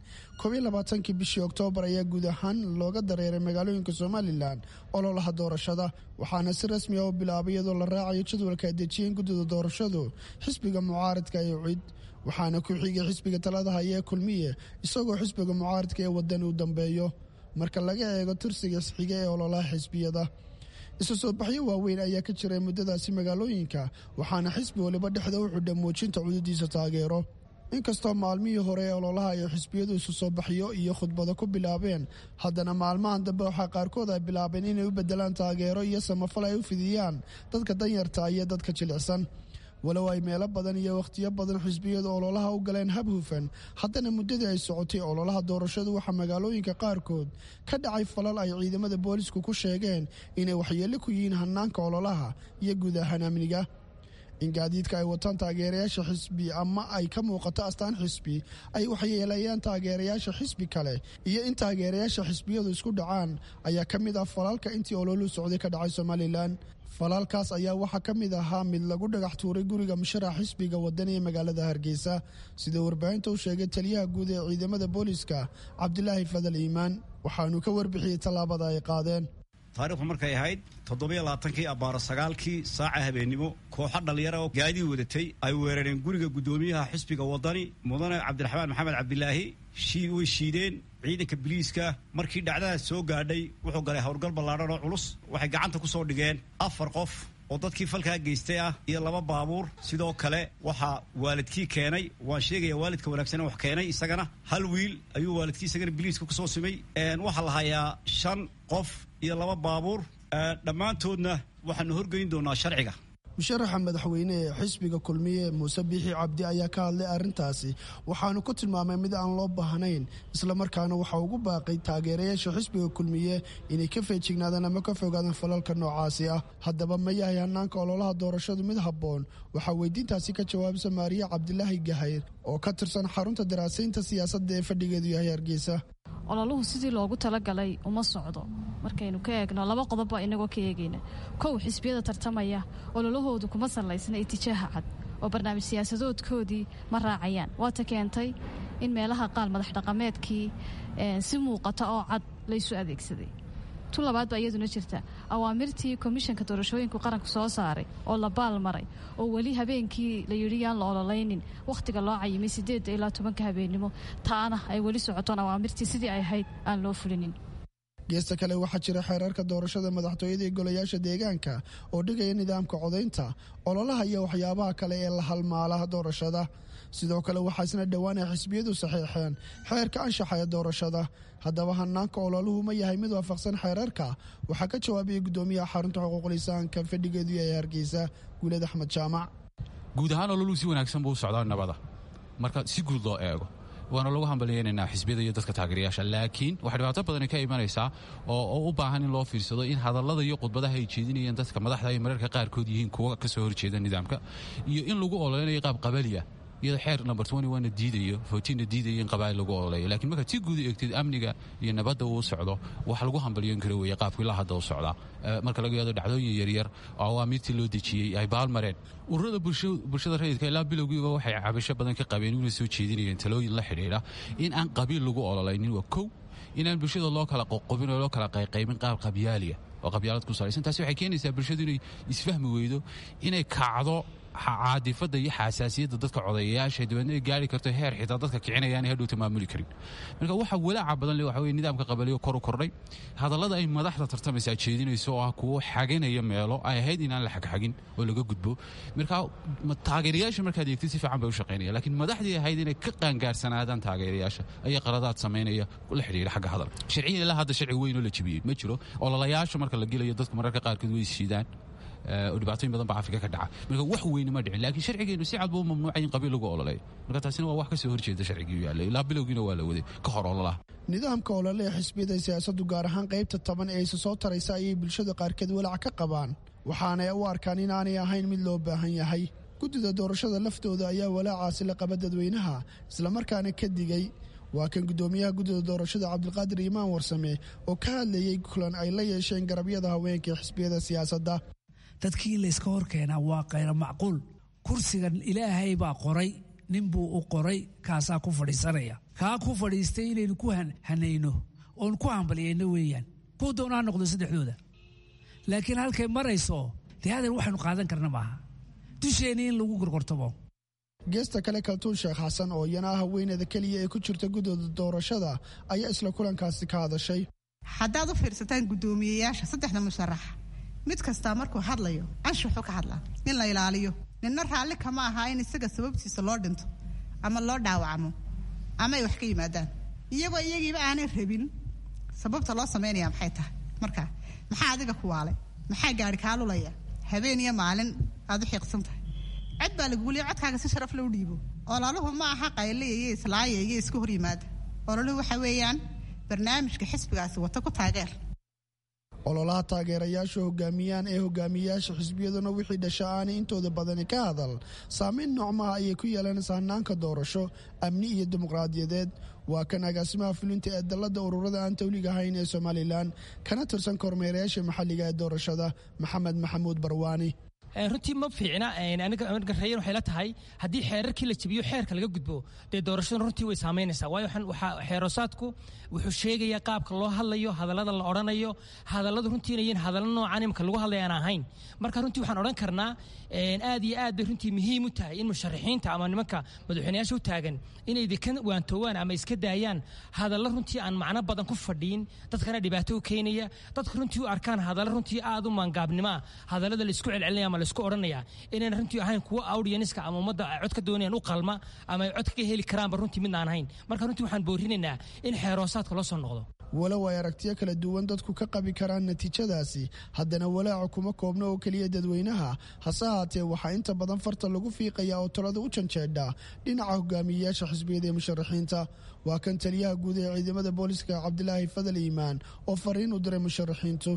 S18: 12 bishii oktoobar ayaa guud ahaan looga dareeray magaalooyinka somalilan ololaha doorashada waxaana si rasmi ah u bilaabay iyadoo la raacayo jadwalka ay dejiyeen guddida doorashadu xisbiga mucaaradka ee UCID waxaana ku xigay xisbiga talada haya ee kulmiye isagoo xisbiga mucaaradka ee waddan u dambeeyo marka laga eego tirsiga xiga ee ololaha xisbiyada isu soo baxyo waaweyn ayaa ka jiray muddadaasi magaalooyinka waxaana xisbi waliba dhexda u xidha muujinta cududiisa taageero inkastoo maalmihii hore ee ololaha ay xisbiyadu isu soo baxyo iyo khudbado ku bilaabeen haddana maalmahan dambe waxaa qaarkood ay bilaabeen inay u beddelaan taageero iyo samafal ay u fidiyaan dadka danyarta iyo dadka jilicsan walow ay meelo badan iyo wakhtiyo badan xisbiyadu ololaha u galeen hab hufan haddana muddadii ay socotay ololaha doorashadu waxaa magaalooyinka qaarkood ka dhacay falal ay ciidamada boolisku ku sheegeen inay waxyeello ku yihiin hanaanka ololaha iyo guud ahaan amniga in gaadiidka ay wataan taageerayaasha xisbi ama ay ka muuqato astaan xisbi ay waxyeelayaan taageerayaasha xisbi kale iyo in taageerayaasha xisbiyadu isku dhacaan ayaa ka mid ah falalka intii ololuhu socday ka dhacay somalilan falaalkaas ayaa waxaa ka mid ahaa mid lagu dhagax tuuray guriga musharax xisbiga wadani ee magaalada hargeysa sida warbaahinta u sheegay taliyaha guud ee ciidamada booliska cabdilaahi fadal iimaan waxaanu ka warbixiyey tallaabada ay qaadeen
S19: taariikhdu markay ahayd 27kii abbaaro 9kii saaca habeennimo kooxo dhallinyaro oo gaadii wadatay ay weerareen guriga guddoomiyaha xisbiga wadani mudane cabdiraxmaan maxamed cabdilaahi way shiideen ciidanka biliiska markii dhacdadaas soo gaadhay wuxuu galay howlgal ballaadhan oo culus waxay gacanta ku soo dhigeen 4 qof oo dadkii falkaa geystay ah iyo 2 baabuur sidoo kale waxaa waalidkii keenay waan sheegaya waalidka wanaagsan wax keenay isagana hal wiil ayuu waalidkii isagana biliiska ku soo simay waxaa la hayaa 5 qof iyo 2 baabuur dhammaantoodna waxaanu horgeyn doonaa sharciga
S18: musharaxa madaxweyne ee xisbiga kulmiye muuse biixi cabdi ayaa ka hadlay arrintaasi waxaanu ku tilmaamay mid aan loo baahnayn islamarkaana waxaa ugu baaqay taageerayaasha xisbiga kulmiye inay ka feejignaadaan ama ka fogaadaan falalka noocaasi ah haddaba ma yahay hanaanka ololaha doorashadu mid habboon waxaa weydiintaasi ka jawaabsa maariya cabdilaahi gahayr oo ka tirsan xarunta daraasaynta siyaasadda ee fadhigeedu yahay hargeysa
S20: ololuhu sidii loogu talagalay uma socdo markaynu ka eegno 2 qodob baa inagoo ka eegayna kow xisbiyada tartamaya ololahoodu kuma salaysna itijaaha cad oo barnaamij siyaasadoodkoodii ma raacayaan waata keentay in meelaha qaar madax dhaqameedkii si muuqata oo cad laysu adeegsaday tu labaad baa iyaduna jirta awaamirtii komishanka doorashooyinku qaranku soo saaray oo la baal maray oo weli habeenkii la yidhi yaan la ololaynin wakhtiga loo cayimay 8 ilaa 10 habeennimo taana ay weli socotoon awaamirtii sidii ay ahayd aan loo fulinin
S18: geesta kale waxaa jira xeerarka doorashada madaxtooyada iyo golayaasha deegaanka oo dhigaya nidaamka codaynta ololaha iyo waxyaabaha kale ee la halmaalaha doorashada sidoo kale waxaa isna dhowaan ay xisbiyadu saxiixeen xeerka anshaxa ee doorashada haddaba hanaanka ololuhu ma yahay mid waafaqsan xeerarka waxaa ka jawaabiyey guddoomiyaha xarunta xuquuqul insaanka fadhigeedu yahay hargeysa guuled axmed jaamac
S21: guud ahaan ololuhu si wanaagsan buu u socdaa nabada marka si guud loo eego waana lagu hambalyeynanaa xisbiyada iyo dadka taageerayaasha laakiin waxay dhibaato badani ka imanaysaa oo u baahan in loo fiirsado in hadallada iyo khudbadaha ay jeedinayaan dadka madaxda ay mararka qaarkood yihiin kuwa ka soo horjeeda nidaamka iyo in lagu ololeynayo qaab qabaliya iyadoo xeer number 21 diidayo 14 diidayo in qabaa'il lagu ololeeyo laakiin marka si guud eegtid amniga iyo nabadda uu socdo wax lagu hambalyeyn karo weeye qaabkii la hadda u socdaa marka laga yaado dhacdooyin yaryar oo awaamirtii loo dejiyey ay baalmareen ururada bulshada rayidka ilaa bilowgiiba waxay cabasho badan ka qabeen inay soo jeedinayeen talooyin la xidhiidha in aan qabiil lagu ololaynin waa kow inaan bulshada loo kala qoqobin oo loo kala qayqaybin qaab qabyaaliya oo qabyaalad ku salaysan taasi waxay keenaysaa bulshadu inay isfahmi weydo inay kacdo caadifada iyo xasaasiyadda dadka codayayaasha dibadna ay gaari karto heer xitaa dadka kicinayaan ay hadhowta maamuli karin marka waxa walaaca badan leh waxa weeye nidaamka qabaliyo kor u kordhay hadallada ay madaxda tartamaysa jeedinayso oo ah kuwo xaganaya meelo ay ahayd inaan la xagxagin oo laga gudbo marka taageerayaasha markaad eegtid si fiican bay u shaqaynaya laakiin madaxdii ahayd inay ka qaangaarsanaadaan taageerayaasha ayaa qaladaad samaynaya la xidhiidha xagga hadal sharciyan ilaa hadda sharci weyn oo la jebiyey ma jiro ololayaasha marka la gelayo dadku mararka qaarkood way shiidaan oo dhibaatooyin badan baa Afrika ka dhaca marka wax weyn ma dhicin laakiin sharcigeenu si cad buu mamnuucay in qabiil lagu ololeeyo marka taasina waa wax ka soo horjeeda sharcigiisu yaallay ilaa bilowgiina waa la waday ka hor ololaha
S18: nidaamka olole ee xisbiyada siyaasaddu gaar ahaan qaybta 10 ee soo taraysa ayay bulshada qaarkeed walaac ka qabaan waxaana u arkaan in aanay ahayn mid loo baahan yahay guddida doorashada laftooda ayaa walaacaasi la qaba dadweynaha isla markaana ka digay waa kan guddoomiyaha guddida doorashada cabdilqaadir iimaan warsame oo ka hadlayay kulan ay la yeesheen garabyada haweenka ee xisbiyada siyaasadda
S5: dadkii in layska hor keenaa waa khayra macquul. kursigan ilaahay baa qoray, nin buu u qoray, kaasaa ku fadhiisanaya. kaa ku fadhiistay inaynu ku hanayno oon ku hambaliyayno weeyaan. kuu doona ha noqdo saddexdooda, laakiin halkay marayso dee hadal waxaynu qaadan karna maaha, dusheenii in lagu gorgortamo.
S18: geesta kale kaltuun sheekh xasan oo iyana ah haweeneyda keliya ee ku jirta guddooda doorashada ayaa isla kulankaasi ka hadashay.
S22: haddaad u fiirsataan guddoomiyeyaasha saddexda musharax mid kastaa markuu hadlayo anshuxu ka hadlaa in la ilaaliyo. ninna raalli kama aha in isaga sababtiisa loo dhinto ama loo dhaawacmo ama ay wax ka yimaadaan iyagoo iyagiiba aanay rabin. sababta loo samaynaya maxay tahay marka? maxaa adiga ku waalay? maxaa gaari kaa lulaya habeen iyo maalin aad u xiiqsan tahay? cod baa lagu leeyahay, codkaaga si sharaf loo dhiibo. ololuhu ma aha qayliye islaaye iyo isku hor yimaada. ololuhu waxa weeyaan barnaamijka xisbigaasi wata ku taageer.
S18: ololaha taageerayaasha hogaamiyaan ee hogaamiyayaasha xisbiyaduna wixii dhasha aanay intooda badani ka hadal saamayn noocmaha ayay ku yeelanaysaa hannaanka doorasho amni iyo dimuqraadiyadeed. waa kan agaasimaha fulinta ee dalladda ururada aan tawliga ahayn ee somalilan kana tirsan kormeerayaasha maxalliga ee doorashada maxamed maxamuud barwaani.
S23: runtii ma fiicna aniga reeyan waxay la tahay haddii xeerarkii la jabiyo xeerka laga gudbo dee doorashada runtii way saamaynaysaa. waayo waxaa xeerosaadku wuxuu sheegayaa qaabka loo hadlayo, hadallada la odhanayo, hadalladu runtii inayin hadallo noocan imka lagu hadlaya aan ahayn. marka runtii waxaan odhan karnaa aad iyo aad bay runtii muhiim u tahay in musharaxiinta ama nimanka madaxweynayaasha u taagan inay ka waantoowaan ama iska daayaan hadallo runtii aan macno badan ku fadhiin, dadkana dhibaato u keenaya, dadka runtii u arkaan hadallo runtii aad u maangaabnimoa, hadallada la isku celcelinaya ama la isku odhanaya inaan runtii ahayn kuwa audienska ama ummadda ay cod ka doonayaan u qalma ama ay cod ka heli karaanba runtii mid aan ahayn. marka runtii waxaan boorinaynaa in xeeroosaadka loo soo noqdo.
S18: walow ay aragtiyo kala duwan dadku ka qabi karaan natiijadaasi, haddana walaaca kuma koobno oo keliya dadweynaha. hase haatee waxaa inta badan farta lagu fiiqayaa oo talada u janjeedha dhinaca hogaamiyeyaasha xisbiyada ee musharaxiinta. waa kan taliyaha guud ee ciidamada booliska cabdilaahi fadal iimaan oo fariin u diray musharaxiintu.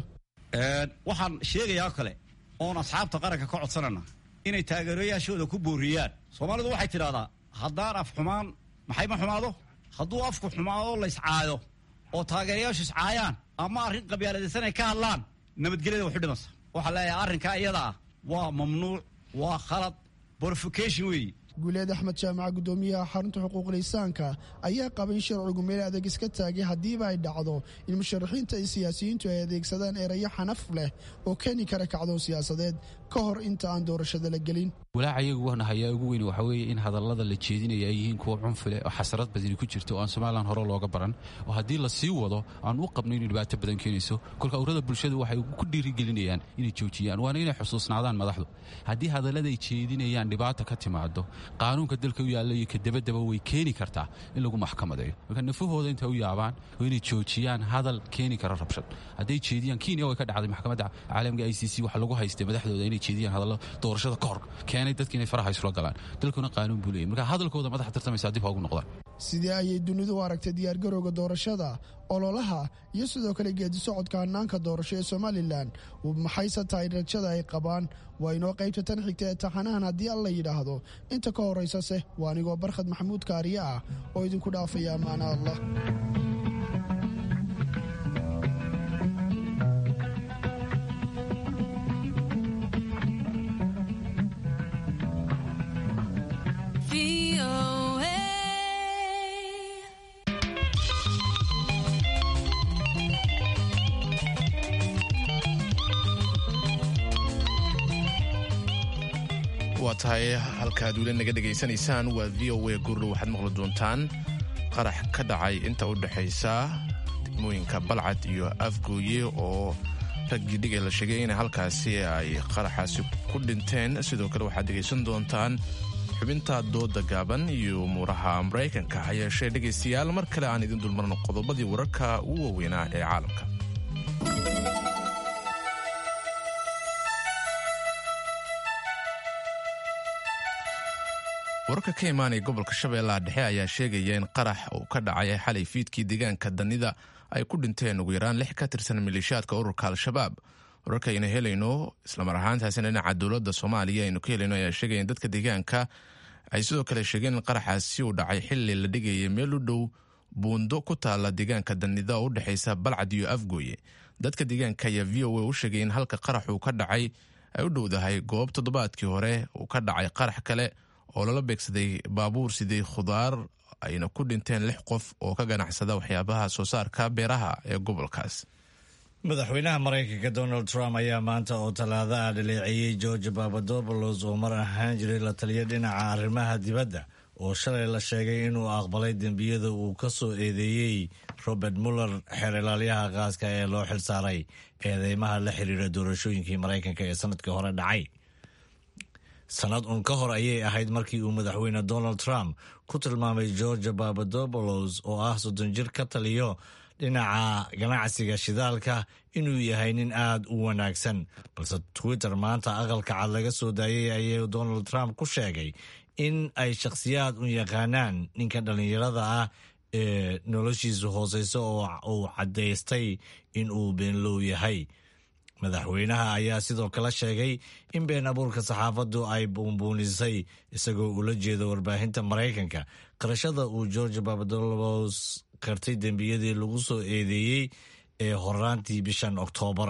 S19: waxaan sheegayaa kale oon asxaabta qaranka ka codsanana inay taageerayaashooda ku booriyaan. soomaalidu waxay tidhahdaa haddaan af xumaan maxay ma xumaado? hadduu afku xumaado layscaayo oo taageerayaashu iscaayaan ama arrin qabyaaladaysan ay ka hadlaan, nabadgelyada waxu dhimansa. waxaa leeyahay arrinkaa iyada ah waa mamnuuc, waa khalad, borification weeye.
S18: guuleed axmed jaamaca guddoomiyaha xarunta xuquuqul insaanka ayaa qaba in sharcigu meel adag iska taagay haddiiba ay dhacdo in musharaxiinta iyo siyaasiyiintu ay adeegsadaan erayo xanaf leh oo keeni kara kacdoon siyaasadeed ka hor inta aan doorashada la gelin.
S21: walaaca iyagu hayaa ugu weyn waxaa weeye in hadallada la jeedinaya ay yihiin kuwa cunfile oo xasarad badani ku jirto oo aan somalilan hore looga baran, oo haddii la sii wado aan u qabno inay dhibaato badan keenayso. kolka ururada bulshadu waxay ku dhiirigelinayaan inay joojiyaan, waana inay xusuusnaadaan madaxdu haddii hadallada ay jeedinayaan dhibaata ka timaado qaanuunka dalka u yaalla iyo kadabadaba way keeni kartaa in lagu maxkamadeeyo. marka nafahooda intay u yaabaan oo inay joojiyaan hadal keeni kara rabshad. hadday jeediyaan Kenya way ka dhacday maxkamadda caalamiga ICC waxa lagu haystay madaxdooda inay jeediyaan hadallo doorashada ka hor keenay dadka inay faraha isla galaan. dalkuna qaanuun buu leeyahay, marka hadalkooda madax tartamaysa dib ugu noqdaan.
S18: sidee ayay dunidu u aragtay diyaargarowga doorashada, ololaha iyo sidoo kale geedi socodka hannaanka doorasho ee somalilan? maxayse tahay rajada ay qabaan? waa inoo qaybta tan xigta ee taxanahan haddii alla yidhaahdo. inta ka horaysase waa anigoo barkhad maxamuud kaariye ah oo idinku dhaafaya ammaana allah.
S1: waa tahay halkaad weli naga dhegaysanaysaan waa v o a gurlo. waxaad maqli doontaan qarax ka dhacay inta u dhexaysa degmooyinka balcad iyo afgooye oo raggii dhigay la sheegay in halkaasi ay qaraxaasi ku dhinteen. sidoo kale waxaad dhegaysan doontaan xubinta dooda gaaban iyo umuuraha maraykanka. ha yeeshee dhegaystayaal mar kale aan idin dulmarno qodobadii wararka ugu waaweynaa ee caalamka. wararka ka imaanaya gobolka shabeellaha dhexe ayaa sheegaya in qarax uu ka dhacay xalay fiidkii deegaanka danida ay ku dhinteen ugu yaraan 6 ka tirsan maleeshiyaadka ururka al-shabaab. wararka aynu helayno islamar ahaantaasina dhinaca dowladda soomaaliya aynu ka helayno ayaa sheegaya in dadka deegaanka ay sidoo kale sheegeen in qaraxaasi uu dhacay xilli la dhigaya meel u dhow buundo ku taalla deegaanka danida oo u dhexaysa balcad iyo afgooye. dadka deegaanka ayaa v o a u sheegay in halka qarax uu ka dhacay ay u dhowdahay goob toddobaadkii hore uu ka dhacay qarax kale oo lala beegsaday baabuur siday khudaar ayna ku dhinteen 6 qof oo ka ganacsada waxyaabaha soo saarka beeraha ee gobolkaas.
S2: madaxweynaha maraykanka Donald Trump ayaa maanta oo talaada dhaleeceeyay George Papadopoulos oo mar ahaan jiray la taliya dhinaca arrimaha dibadda oo shalay la sheegay inuu aqbalay dembiyada uu ka soo eedeeyey Robert Mueller xeer ilaaliyaha qaaska ee loo xilsaaray eedeymaha la xiriira doorashooyinkii maraykanka ee sanadkii hore dhacay. sanad un ka hor ayay ahayd markii uu madaxweyne Donald Trump ku tilmaamay George Papadopoulos oo ah 30 jir ka taliyo dhinaca ganacsiga shidaalka inuu yahay nin aad u wanaagsan, balse Twitter maanta aqalka cad laga soo daayay ayay Donald Trump ku sheegay in ay shakhsiyaad u yaqaanaan ninka dhalinyarada ah ee noloshiisu hooseyso oo uu caddaystay in uu beenlow yahay. madaxweynaha ayaa sidoo kale sheegay in been abuurka saxaafaddu ay buunbuunisay isagoo ula jeeda warbaahinta Maraykanka qarashada uu George Papadopoulos kartay dembiyadii lagu soo eedeeyey ee horaantii bishan Oktoobar.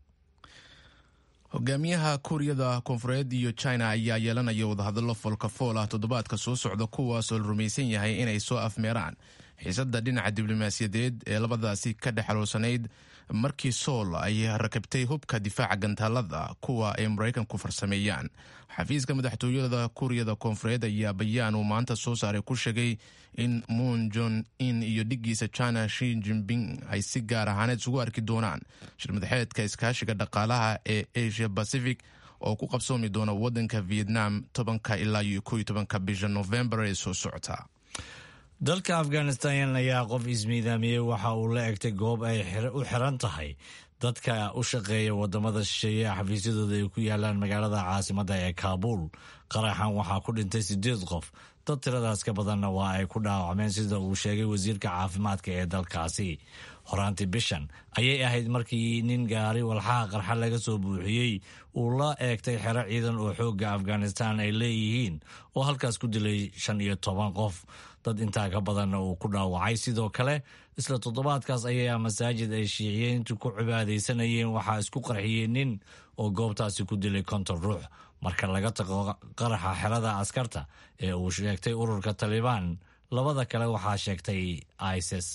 S1: hogaamiyaha Kuuriyada Koonfureed iyo China ayaa yeelanaya wadahadallo folkafool ah toddobaadka soo socda kuwaas oo la rumaysan yahay inay soo afmeeraan xiisadda dhinaca diblomaasiyadeed ee labadaasi ka dhexaloosanayd markii Seoul ay rakabtay hubka difaaca gantaalada kuwa ay Maraykanku farsameeyaan. xafiiska madaxtooyada Kuuriyada Koonfureed ayaa bayaan uu maanta soo saaray ku sheegay in Moon Jae-in iyo dhigiisa China Xi Jinping ay si gaar ahaaneed isugu arki doonaan shir madaxeedka iskaashiga dhaqaalaha ee Asia Pacific oo ku qabsoomi doona waddanka Vietnam 10 ilaa 11 bisha November ee soo socota.
S2: dalka Afghanistan ayaa qof ismiidaamiyey waxa uu la egtay goob ay u xiran tahay dadka u shaqeeya wadamada shisheeye xafiisyadooda ay ku yaalaan magaalada caasimadda ee Kaabul. qaraxan waxaa ku dhintay 8 qof, dad tiradaas ka badanna waa ay ku dhaawacmeen sida uu sheegay wasiirka caafimaadka ee dalkaasi. horaantii bishan ayay ahayd markii nin gaari walxaha qarxa laga soo buuxiyey uu la eegtay xero ciidan oo xoogga Afghanistan ay leeyihiin oo halkaas ku dilay 15 qof, dad intaa ka badanna uu ku dhaawacay. sidoo kale isla toddobaadkaas ayaa masaajid ay shiiciyiintu ku cibaadaysanayeen waxaa isku qarxiyey nin oo goobtaasi ku dilay 50 ruux. marka laga tago qaraxa xerada askarta ee uu sheegtay ururka Taliban, labada kale waxaa sheegtay ISIS.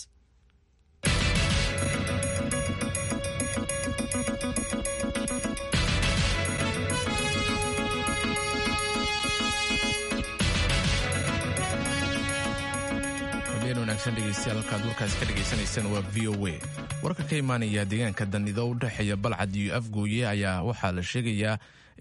S1: wanaagsan dhegeystayaal halkaad warkaas ka dhegeysaneysaan waa VOA. warka ka imaanaya deegaanka Danido u dhexeeya Balcad iyo Afgooye ayaa waxaa la sheegayaa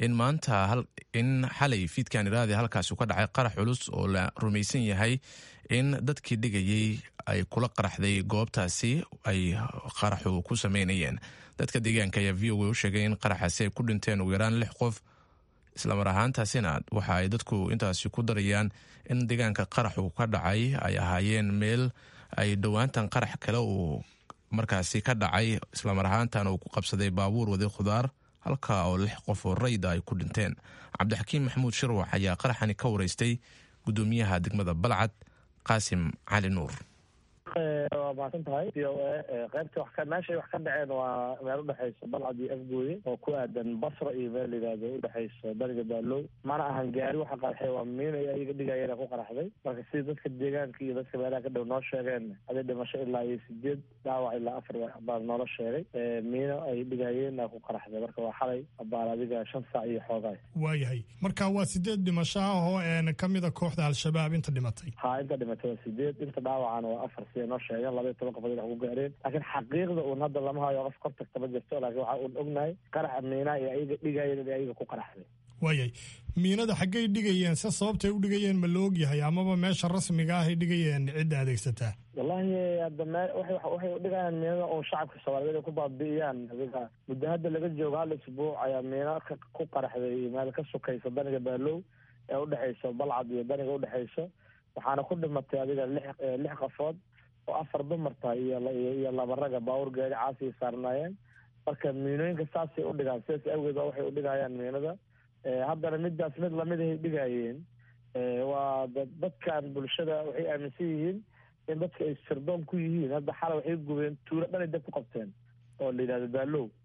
S1: in xalay fiidkan iraade halkaas ka dhacay qarax culus oo la rumaysan yahay in dadkii dhigayay ay kula qaraxday goobtaasi ay qaraxu ku sameynayeen. dadka deegaanka ayaa VOA u sheegay in qaraxaasi ay ku dhinteen ugu yaraan 6 qof, isla mar ahaantaasina waxa ay dadku intaasi ku darayaan in deegaanka qaraxu ka dhacay ay ahaayeen meel ay dhowaantan qarax kale uu markaasi ka dhacay, isla mar ahaantana uu ku qabsaday baabuur waday khudaar halka oo 6 qof oo rayda ay ku dhinteen. Cabdixakiim Maxamuud Shirwax ayaa qaraxani ka wareystay gudoomiyaha degmada Balcad Qaasim Cali Nuur.
S4: waa mahadsan tahay qaybta meeshay wax ka dhaceen waa meel udhexaysa Balcad iyo Afgooye oo ku aadan Basra iyo meel yiraahdo udhexaysa Bariga Baalow. mana ahan gaari waxa qarxay, waa miin ay ayaga dhigayeen ku qaraxday. marka sida dadka deegaanka iyo dadka meelaha ka dhow noo sheegeen aday dhimasho ilaa 8 dhaawac ilaa 4 baa noola sheegay. miino ay dhigayeen ku qaraxday. marka waa xalay abaal adiga 5 saac iyo xoogaa.
S7: waayahay marka waa 8 dhimasho ah oo kamida kooxda Al-Shabaab inta dhimatay.
S4: inta dhimatay 8, inta dhaawacana waa 4 noo sheegeen. 12 qof ay ku gaareen, laakiin xaqiiqda uu hadda lama hayo qof kor tagta ma jirto. laakiin waxa uu ognahay qarax miina ay ayaga dhigayeen ay ayaga ku qaraxday.
S7: waayay miinada xaggay dhigayeen se sababtay u dhigayeen ma la ogyahay amaba meesha rasmiga ah ay dhigayeen cidda adeegsataa?
S4: wallahi hadda waxay u dhigayaan miinada oo shacabka Soomaaliyeed ku baabi'iyaan. adiga muddo hadda laga joogo 1 isbuuc ayaa miina ku qaraxday meel ka sokaysa Bariga Baalow ee u dhexaysa Balcad iyo Bariga u dhexaysa. waxaana ku dhimatay adiga 6 qofood oo 4 dumarta iyo 2 raga baawur gaari caasi saarnaayeen. marka miinooyinka saasay u dhigaan, sidaas awgeed waxay u dhigayaan miinada. haddana midaas mid lamid ay dhigayeen. waa dadkan bulshada waxay aaminsan yihiin in dadka ay sirdoon ku yihiin. hadda xalay waxay gubeen tuulo dhan ay dab ku qabteen oo la yidhahdo Baalow.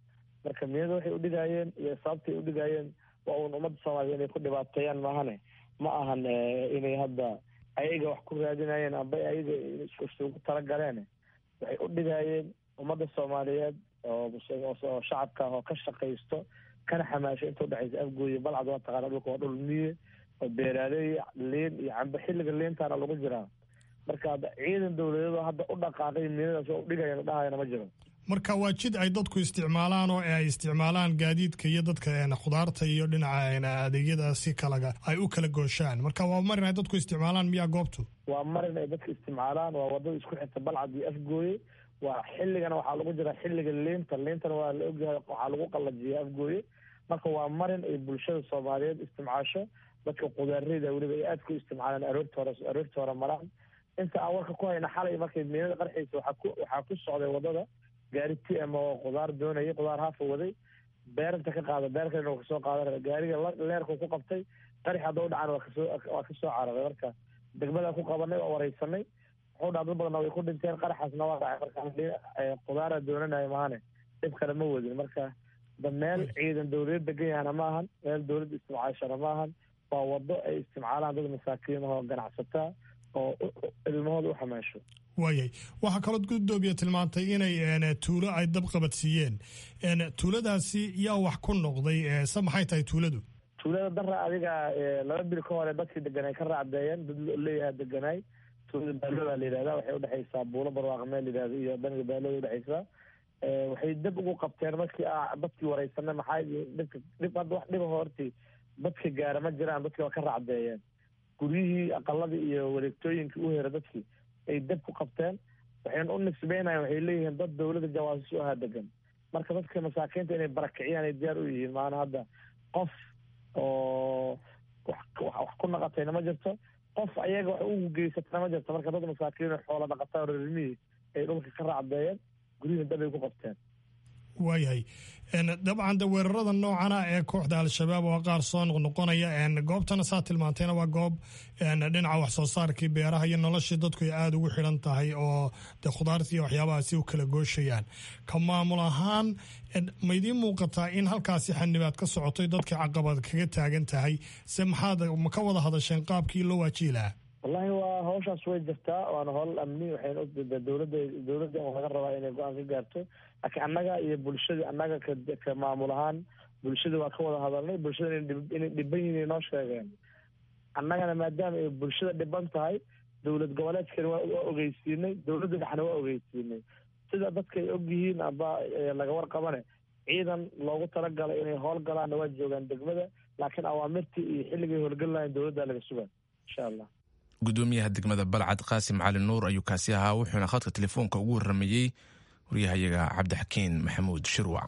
S4: marka miinada waxay udhigaayeen iyo sababtay udhigaayeen waa uun ummadda soomaaliya inay ku dhibaateeyaan maahane ma ahan inay hadda ayaga wax ku raadinayeen amba ayaga isugu talagaleen waxay udhigaayeen ummadda soomaaliyeed oo shacabka oo ka shaqaysto kana xamaasho inta udhexaysa afgooye balcad waa taqaana dhulka waa dhul miye oo beeraaley liin iyo cambe xilliga liintaana lagu jiraa marka hadda ciidan dowladeed oo hadda u dhaqaaqay miinadaas oo udhigayana dhahayana ma jiro
S7: marka waa jid ay dadku isticmaalaan oo ay isticmaalaan gaadiidka iyo dadka khudaarta iyo dhinaca adeegyada si kalaga ay u kala gooshaan marka waa marin ay dadku isticmaalaan miyaa goobtu
S4: waa marin ay dadku isticmaalaan waa wadada isku xirta balcad iyo afgooye waa xilligana waxaa lagu jiraa xilliga liintana waa la ogyahay waxaa lagu qallajiya afgooye marka waa marin ay bulshada soomaaliyeed isticmaasho dadka qudaareyda weliba ay aadka u isticmaalaan aroorta hore maraan inta aan warka ku hayna xalay markay miinada qarxaysa waxaa ku socday wadada gaari tm oo qudaar doonayay qudaar haafa waday beerinta ka qaada beerkan uu kasoo qaadan gaariga leerku ku qabtay qarix hadda u dhacan waa kasoo cararay marka degmada ku qabanay oo wareysanay wuxuu dhaa dad badanna way ku dhinteen qaraxaasna waa dhacay marka qudaara doonanayo maahane dhib kale ma wadin marka da meel ciidan dowladeed degan yahana ma ahan meel dowladda isticmaashana ma ahan waa wado ay isticmaalaan dad masaakiin oo ganacsataa oo ilmahooda u xamaasho
S7: waayay waxaa kaloo gudoomiye tilmaantay inay tuulo ay dab qabadsiiyeen tuuladaasi yaa wax ku noqday se maxay tahay tuulada
S4: dara adiga 2 bil ka hore dadkii deganay ka raacdeeyeen dad leeyaha deganaay tuulada baalooda la yidhahda waxay udhexaysaa buulo barwaaqmeel layidhahda iyo daniga baalooda udhexaysaa waxay dab ugu qabteen markii dadkii wareysanay maxaa dhib hadda wax dhiba hortii dadka gaara ma jiraan dadkii waa ka raacdeeyeen guryihii aqaladii iyo wareegtooyinkii u hera dadkii ay dab ku qabteen waxayna u nisbeynayan waxay leeyihiin dad dowladda jawaasis u ahaa degan marka dadka masaakiinta inay barakiciyaan ay diyaar u yihiin maana hadda qof oo wax ku naqatayna ma jirto qof ayaga wax ugu geysatana ma jirto marka dad masaakiin xoola dhaqataa reermihii ay dhulka ka raacdeeyeen guryihii dab ay ku qabteen
S7: waayahay dabcan de weerarada noocana ee kooxda al-shabaab oo qaar soo noqnoqonaya goobtana saa tilmaantayna waa goob dhinaca wax soo saarkii beeraha iyo noloshii dadku ay aada ugu xidhan tahay oo de khudaartii waxyaabahaasi u kala gooshayaan ka maamul ahaan ma idiin muuqataa in halkaasi xanibaad ka socotoy dadka caqabad kaga taagan tahay se ma ka wada hadasheen qaabkii loo waajihi lahaa
S4: wallahi waa hawshaas way jirtaa waana howl amni waxayna dowladda laga rabaa inay go-aan ka gaarto laakiin annaga iyo bulshadii annaga ka maamul ahaan bulshada waa ka wada hadalnay bulshada inay dhiban yihiin noo sheegeen annagana maadaama ay bulshada dhiban tahay dowlad goboleedkana waa ogeysiinay dowladda dhexna waa ogeysiinay sida dadka ay og yihiin aba laga warqabane ciidan loogu talagalay inay howlgalaanna waa joogaan degmada laakiin awaamirtii iyo xilligay howlgal lahayn dowladda laga sugaa insha allah
S1: gudoomiyaha degmada balcad qaasim cali nuur ayuu kaasi ahaa wuxuuna khadka telefoonka ugu warramayey waryahayaga cabdixakiin maxamuud shirwac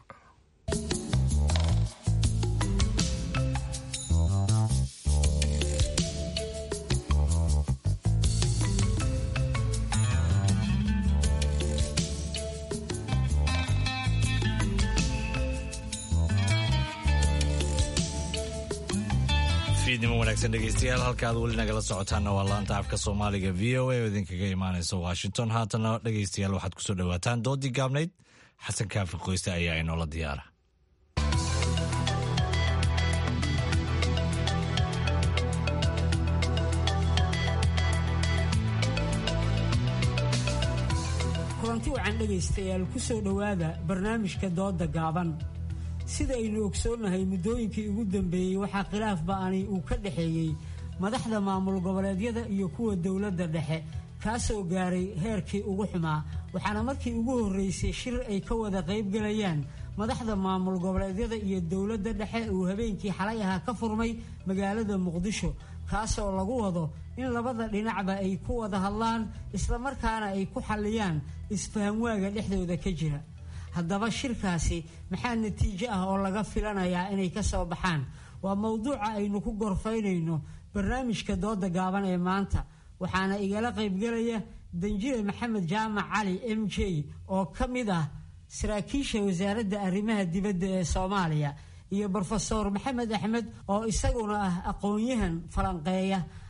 S2: fiidnimo wanaagsan dhegeystayaal halka aad weli nagala socotaanna waa laanta afka soomaaliga v o a oo idinkaga imaanaysa washington haatana dhegeystayaal waxaad kusoo dhawaataan doodii gaabnayd xasan kaafi qoyste ayaa inoola diyaara
S6: kulanti wacan dhegaystayaal kusoo dhowaada barnaamijka dooda gaaban sida aynu ogsoonnahay muddooyinkii ugu dambeeyey waxaa khilaaf ba'ani uu ka dhexeeyey madaxda maamul goboleedyada iyo kuwa dowladda dhexe kaasoo gaaray heerkii ugu xumaa waxaana markii ugu horraysay shir ay ka wada qaybgalayaan madaxda maamul goboleedyada iyo dowladda dhexe uu habeenkii xalay ahaa ka furmay magaalada muqdisho kaasoo lagu wado in labada dhinacba ay ku wada hadlaan islamarkaana ay ku xalliyaan isfahamwaaga dhexdooda ka jira haddaba shirkaasi maxaa natiijo ah oo laga filanayaa inay ka soo baxaan waa mowduuca aynu ku gorfaynayno barnaamijka dooda gaaban ee maanta waxaana igala qaybgalaya danjire maxamed jaamac cali m j oo ka mid ah saraakiisha wasaaradda arrimaha dibadda ee soomaaliya iyo brofesor maxamed axmed oo isaguna ah aqoon-yahan falanqeeya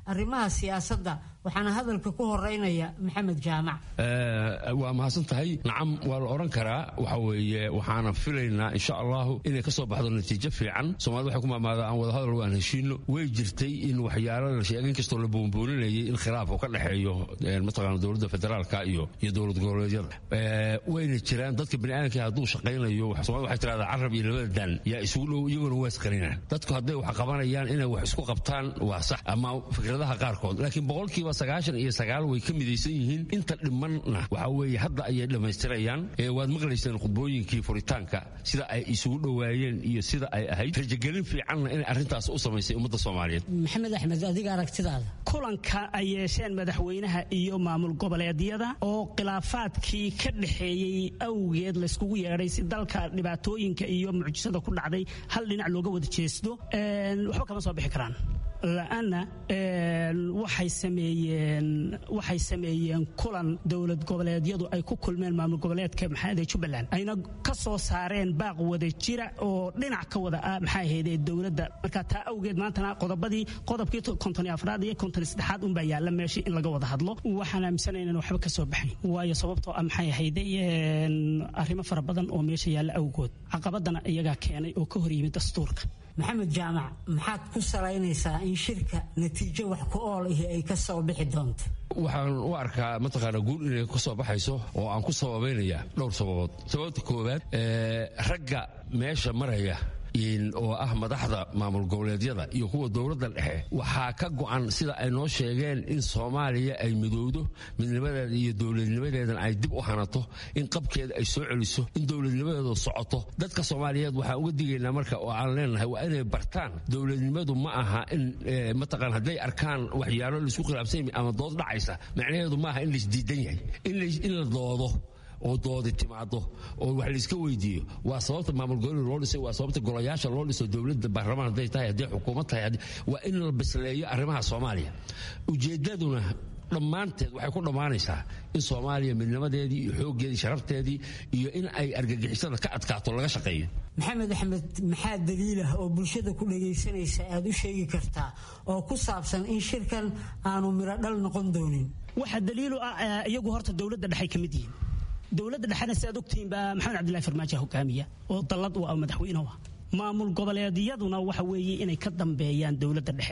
S6: arrimaha siyaasadda waxaana hadalka ku horeynaya maxamed jaamac.
S9: waa mahadsan tahay. nacam waa la oran karaa waxa weeye waxaana filaynaa insha allahu inay ka soo baxdo natiijo fiican. soomaalida waxay ku maamaadaan aan wadahadal waan heshiino. way jirtay in waxyaalo la sheegay inkastoo la boonbooninayay in khilaaf uu ka dhexeeyo mataqaana dowladda federaalka iyo dowlad goboleedyada. wayna jiraan dadka bini'aadamka hadduu shaqaynayo soomaalida waxay tirahdaa carab iyo labada daan yaa isugu dhow iyaguna waa isqarinaan. dadku hadday wax qabanayaan inay wax isku qabtaan waa sax ama fikradaha qaarkood, laakiin boqolkiiba 99 way ka midaysan yihiin. inta dhimanna waxa weeye hadda ayay dhammaystirayaan. waad maqlayseen khudbooyinkii furitaanka sida ay isugu dhowaayeen iyo sida ay ahayd. rajagelin fiicanna inay arrintaas u samaysay ummadda Soomaaliyeed.
S6: maxamed axmed, adiga aragtidaada.
S10: kulanka ay yeesheen madaxweynaha iyo maamul goboleedyada oo khilaafaadkii ka dhexeeyey awgeed layskugu yeedhay si dalka dhibaatooyinka iyo mucjisada ku dhacday hal dhinac looga wada jeesto, waxba kama soo bixi karaan. la'aana waxay sameeyeen kulan dowlad goboleedyadu ay ku kulmeen maamul goboleedka maxaahade Jubbaland ayna ka soo saareen baaq wada jira oo dhinac ka wada ah maxaahade dowladda. marka taa awgeed maantana qodobkii 54 iyo 53 un baa yaala meeshii in laga wada hadlo. waxaan aaminsanaynaa in waxba ka soo baxay, waayo sababtoo ah maxaahade arrimo fara badan oo meesha yaala awgood caqabadana iyaga keenay oo ka hor yimid dastuurka.
S6: maxamed jaamac, maxaad ku salaynaysaa in shirka natiijo wax ku ool ahi ay ka soo bixi doonto?
S9: waxaan u arkaa mataqaana guul inay ka soo baxayso oo aan ku sababaynaya dhowr sababood. sababta koowaad, ragga meesha maraya oo ah madaxda maamul goboleedyada iyo kuwa dowladda dhexe waxaa ka go'an sida ay noo sheegeen in Soomaaliya ay midowdo, midnimadeeda iyo dowladnimadeedan ay dib u hanato, in qabkeeda ay soo celiso, in dowladnimadeedu socoto. dadka Soomaaliyeed waxaan uga digaynaa marka oo aan leenahay waa inay bartaan dowladnimadu ma aha in mataqaan hadday arkaan waxyaalo la isku khilaafsan ama dood dhacaysa macnaheedu ma aha in la isdiidan yahay, in la doodo oo doodi timaado oo wax la iska weydiiyo. waa sababta maamul goboleed loo dhisay, waa sababta golayaasha loo dhiso, dowladda baarlamaan hadday tahay, hadday xukuumad tahay, waa in la bisleeyo arrimaha Soomaaliya. ujeeddaduna dhammaanteed waxay ku dhammaanaysaa in Soomaaliya midnimadeedii iyo xooggeedii sharafteedii iyo in ay argagixisada ka adkaato laga shaqeeyo.
S6: maxamed axmed, maxaa daliil ah oo bulshada ku dhagaysanaysa aad u sheegi kartaa oo ku saabsan in shirkan aanu miro dhal noqon doonin?
S10: waxa daliilu ah iyagu horta dowladda dhexe ka mid yihiin. dowladda dhexena sidaad ogtihiin baa maxamed cabdilaahi farmaajo hogaamiya oo dallad u ah madaxweynaha. maamul goboleedyaduna waxa weeye inay ka dambeeyaan dowladda dhexe.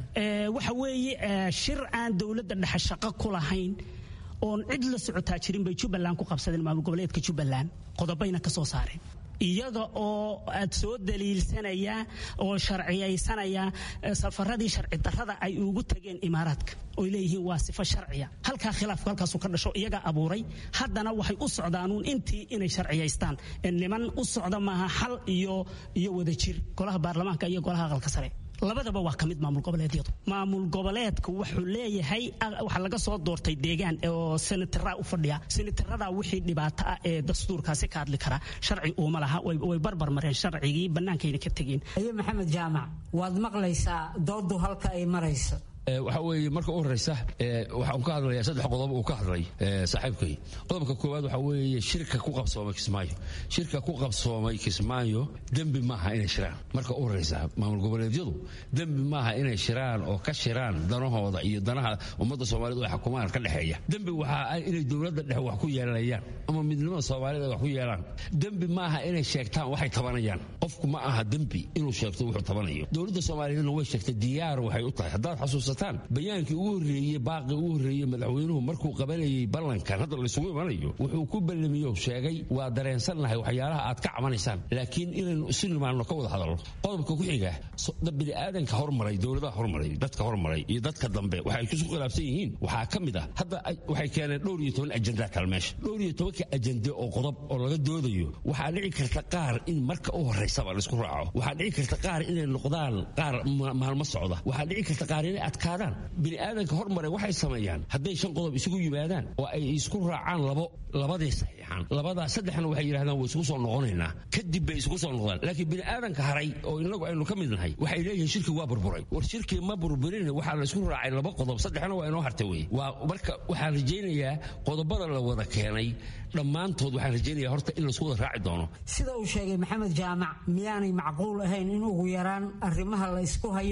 S10: waxa weeye shir aan dowladda dhexe shaqo ku lahayn oon cid la socotaa jirin bay Jubbaland ku qabsadeen maamul goboleedka Jubbaland, qodobayna ka soo saareen iyaga oo aad soo daliilsanaya oo sharciyaysanaya safaradii sharci darrada ay ugu tageen imaaraadka oo leeyihiin waa sifo sharciya. halkaa khilaafku halkaasuu ka dhasho iyaga abuuray. haddana waxay u socdaanuun intii inay sharciyaystaan. niman u socda maaha xal iyo wadajir golaha baarlamaanka iyo golaha aqalka sare. labadaba waa ka mid maamul goboleedyadu. maamul goboleedku wuxuu leeyahay waxa laga soo doortay deegaan oo senatara u fadhiya. senatarada wixii dhibaato ah ee dastuurkaasi ka hadli kara sharci uma laha, way barbar mareen sharcigii bannaankayna ka tageen.
S6: ayo maxamed jaamac, waad maqlaysaa doodu halka ay marayso.
S9: waxa weeye marka u horeysa waxaan ka hadlayaa 3 qodob oo ka hadlay saaxiibkay. qodobka koowaad waxa weeye shirka ku qabsoomay Kismaayo. shirka ku qabsoomay Kismaayo dambi maaha inay shiraan. marka u horeysa maamul goboleedyadu dambi maaha inay shiraan oo ka shiraan danahooda iyo danaha ummadda Soomaaliyeed oo xukuumadda ka dhaxeeya. dambi waxa ay inay dowladda dhexe wax ku yeelanayaan ama midnimada Soomaaliyeed wax ku yeelaan. dambi maaha inay sheegtaan waxay tabanayaan. qofku ma aha dambi inuu sheegto wuxuu tabanayo. dowladda Soomaaliyeed way sheegtay diyaar waxay u tahay. haddaad xasuusataan bayaankii ugu horeeyay baaqi ugu horeeyay madaxweynuhu markuu qabanayay ballankan hadda la isugu imanayo wuxuu ku balamiyo sheegay waa dareensanahay waxyaalaha aad ka cabanaysaan laakiin inaynu isu nimaano ka wada hadalno. qodobka ku xiga bini aadanka hormaray, dowladaha hormaray, dadka hormaray iyo dadka dambe waxay isku khilaafsan yihiin. waxaa ka mid ah hadda waxay keeneen 12 ajenda kala meesha. 12 ajende oo qodob oo laga doodayo waxaa dhici karta qaar in marka u horeysaba la isku raaco. waxaa dhici karta qaar inay noqdaan qaar maalmo socda. waxaa dhici karta qaar inay bini aadanka hormaray waxay sameeyaan hadday 5 qodob isugu yimaadaan oo ay isku raacaan labadii saxiixan labadaa saddexna waxay yiraahdaan way isku soo noqonaynaa kadib bay isku soo noqdaan. laakiin bini aadanka haray oo inagu aynu ka mid nahay waxay leeyihiin shirki waa burburay. war shirki ma burburin, waxa la isku raacay 2 qodob, saddexna waa inoo hartay way. waa marka waxaan rajaynayaa qodobada la wada keenay dhammaantood waxaan rajaynayaa horta in la isku wada raaci doono.
S6: sida uu sheegay maxamed jaamac, miyaanay macquul ahayn in ugu yaraan arrimaha la isku hayo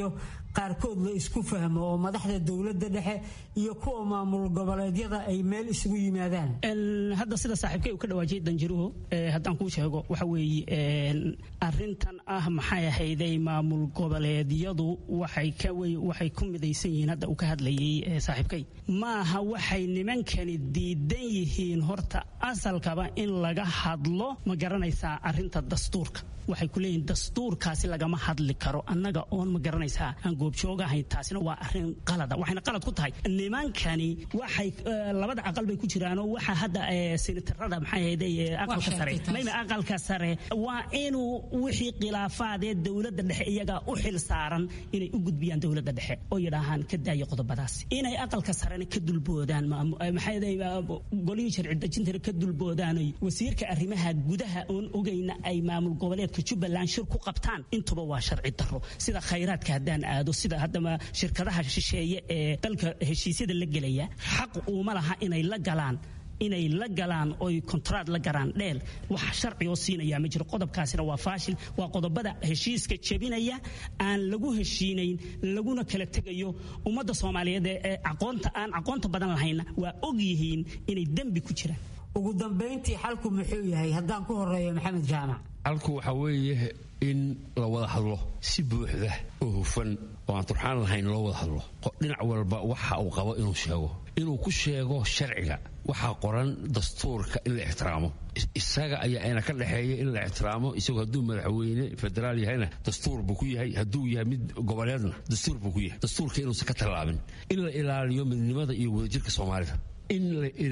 S6: qaarkood la isku fahmo oo madaxda dowladda dhexe iyo kuwa maamul goboleedyada ay meel isugu yimaadaan?
S10: hadda sida saaxiibkay uu ka dhawaajiyay danjiruhu haddaan kuu sheego waxa weeye arrintan ah maxay ahayday maamul goboleedyadu waxay ku midaysan yihiin hadda uu ka hadlayay saaxiibkay maaha waxay nimankani diidan yihiin horta asalkaba in laga hadlo ma garanaysaa arrinta dastuurka waxay ku leeyihiin dastuurkaasi lagama hadli karo annaga oon ma garanaysaa aan goobjoog ahayn taasina waa arrin qalada waxayna qalad ku tahay nimankani waxay labada aqal bay ku jiraanoo waxa hadda senatarada maxay ahayday aqalka sare mayma aqalka sare waa inuu wixii khilaafaadee dowladda dhexe iyaga u xil saaran inay u gudbiyaan dowladda dhexe oo yidhaahaan ka daayo qodobadaas inay aqalka sarena ka dulboodaan maxay golihii sharci dejintana ka dulboodaan wasiirka arrimaha gudaha oon ogeyna ay maamul goboleedka Jubbaland shir ku qabtaan intuba waa sharci darro sida khayraadka haddaan aado sida haddama shirkadaha shisheeye ee dalka heshiisyada la gelaya xaq uma laha inay la galaan oy kontraad la garaan dheel wax sharci oo siinaya ma jiro qodobkaasina waa faashil waa qodobada heshiiska jebinaya aan lagu heshiinayn laguna kala tegayo ummadda Soomaaliyeed ee aqoonta badan lahayna waa og yihiin inay dambi ku jiraan
S6: ugu dambeyntii xalku muxuu yahay haddaan ku horeeyo Maxamed Jaamac
S9: halku waxa weeye in la wada hadlo si buuxda oo hufan oo aan turxaan lahayn loo wada hadlo dhinac walba waxa uu qabo inuu ku sheego sharciga waxa qoran dastuurka in la ixtiraamo isaga ayaa ayna ka dhaxeeya in la ixtiraamo isagoo hadduu madaxweyne federaal yahayna dastuur buu ku yahay hadduu yahay mid goboleedna dastuur buu ku yahay dastuurka inuusan ka tallaabin in la ilaaliyo midnimada iyo wadajirka Soomaalida in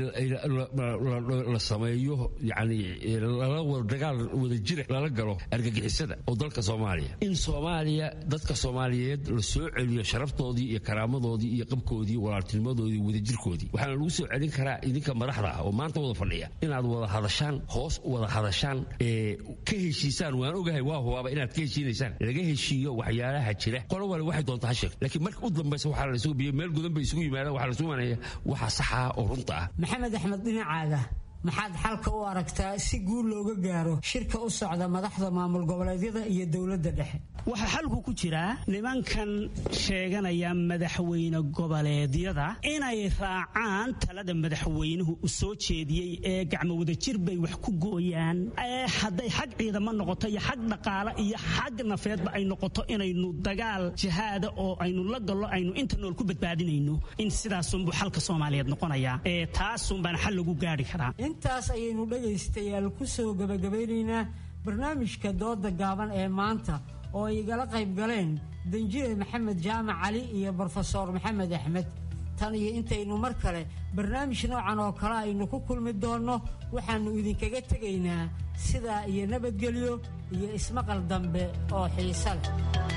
S9: la sameeyo yani dagaal wadajira lala galo argagixisada oo dalka Soomaaliya in Soomaaliya dadka Soomaaliyeed la soo celiyo sharaftoodii iyo karaamadoodii iyo qabkoodii walaaltinimadoodii wadajirkoodii waxaana lagu soo celin karaa idinka madaxda ah oo maanta wada fadhiya inaad wada hadashaan hoos wada hadashaan ka heshiisaan waan ogahay waa hubaaba inaad ka heshiinaysaan laga heshiiyo waxyaalaha jira qolo wale waxay doontaa sheeg laakiin marka u dambaysa waxaa la isugu biyo meel gudan bay isugu yimaadaan waxaa la suumanaya waxa sax ah
S6: Maxamed Axmed dhinacaaga maxaad xalka u aragtaa si guul looga gaaro shirka u socda madaxda maamul goboleedyada iyo dowladda dhexe
S10: waxa xalku ku jira nimankan sheeganaya madaxweyne goboleedyada inay raacaan talada madaxweynuhu u soo jeediyay ee gacmo wada jir bay wax ku gooyaan hadday xag ciidamo noqoto iyo xag dhaqaale iyo xag nafeedba ay noqoto inaynu dagaal jihaada oo aynu la gallo aynu inta nool ku badbaadinayno in sidaasunbuu xalka Soomaaliyeed noqonaya taasunbaan xal lagu gaari karaa
S6: intaas ayaynu dhagaystayaal ku soo gabagabeynaynaa barnaamijka dooda gaaban ee maanta oo ay igala qayb galeen danjire Maxamed Jaamac Cali iyo Professor Maxamed Axmed tan iyo intaynu mar kale barnaamij noocan oo kale aynu ku kulmi doonno waxaanu idinkaga tegaynaa sidaa iyo nabadgelyo iyo ismaqal dambe oo xiiso leh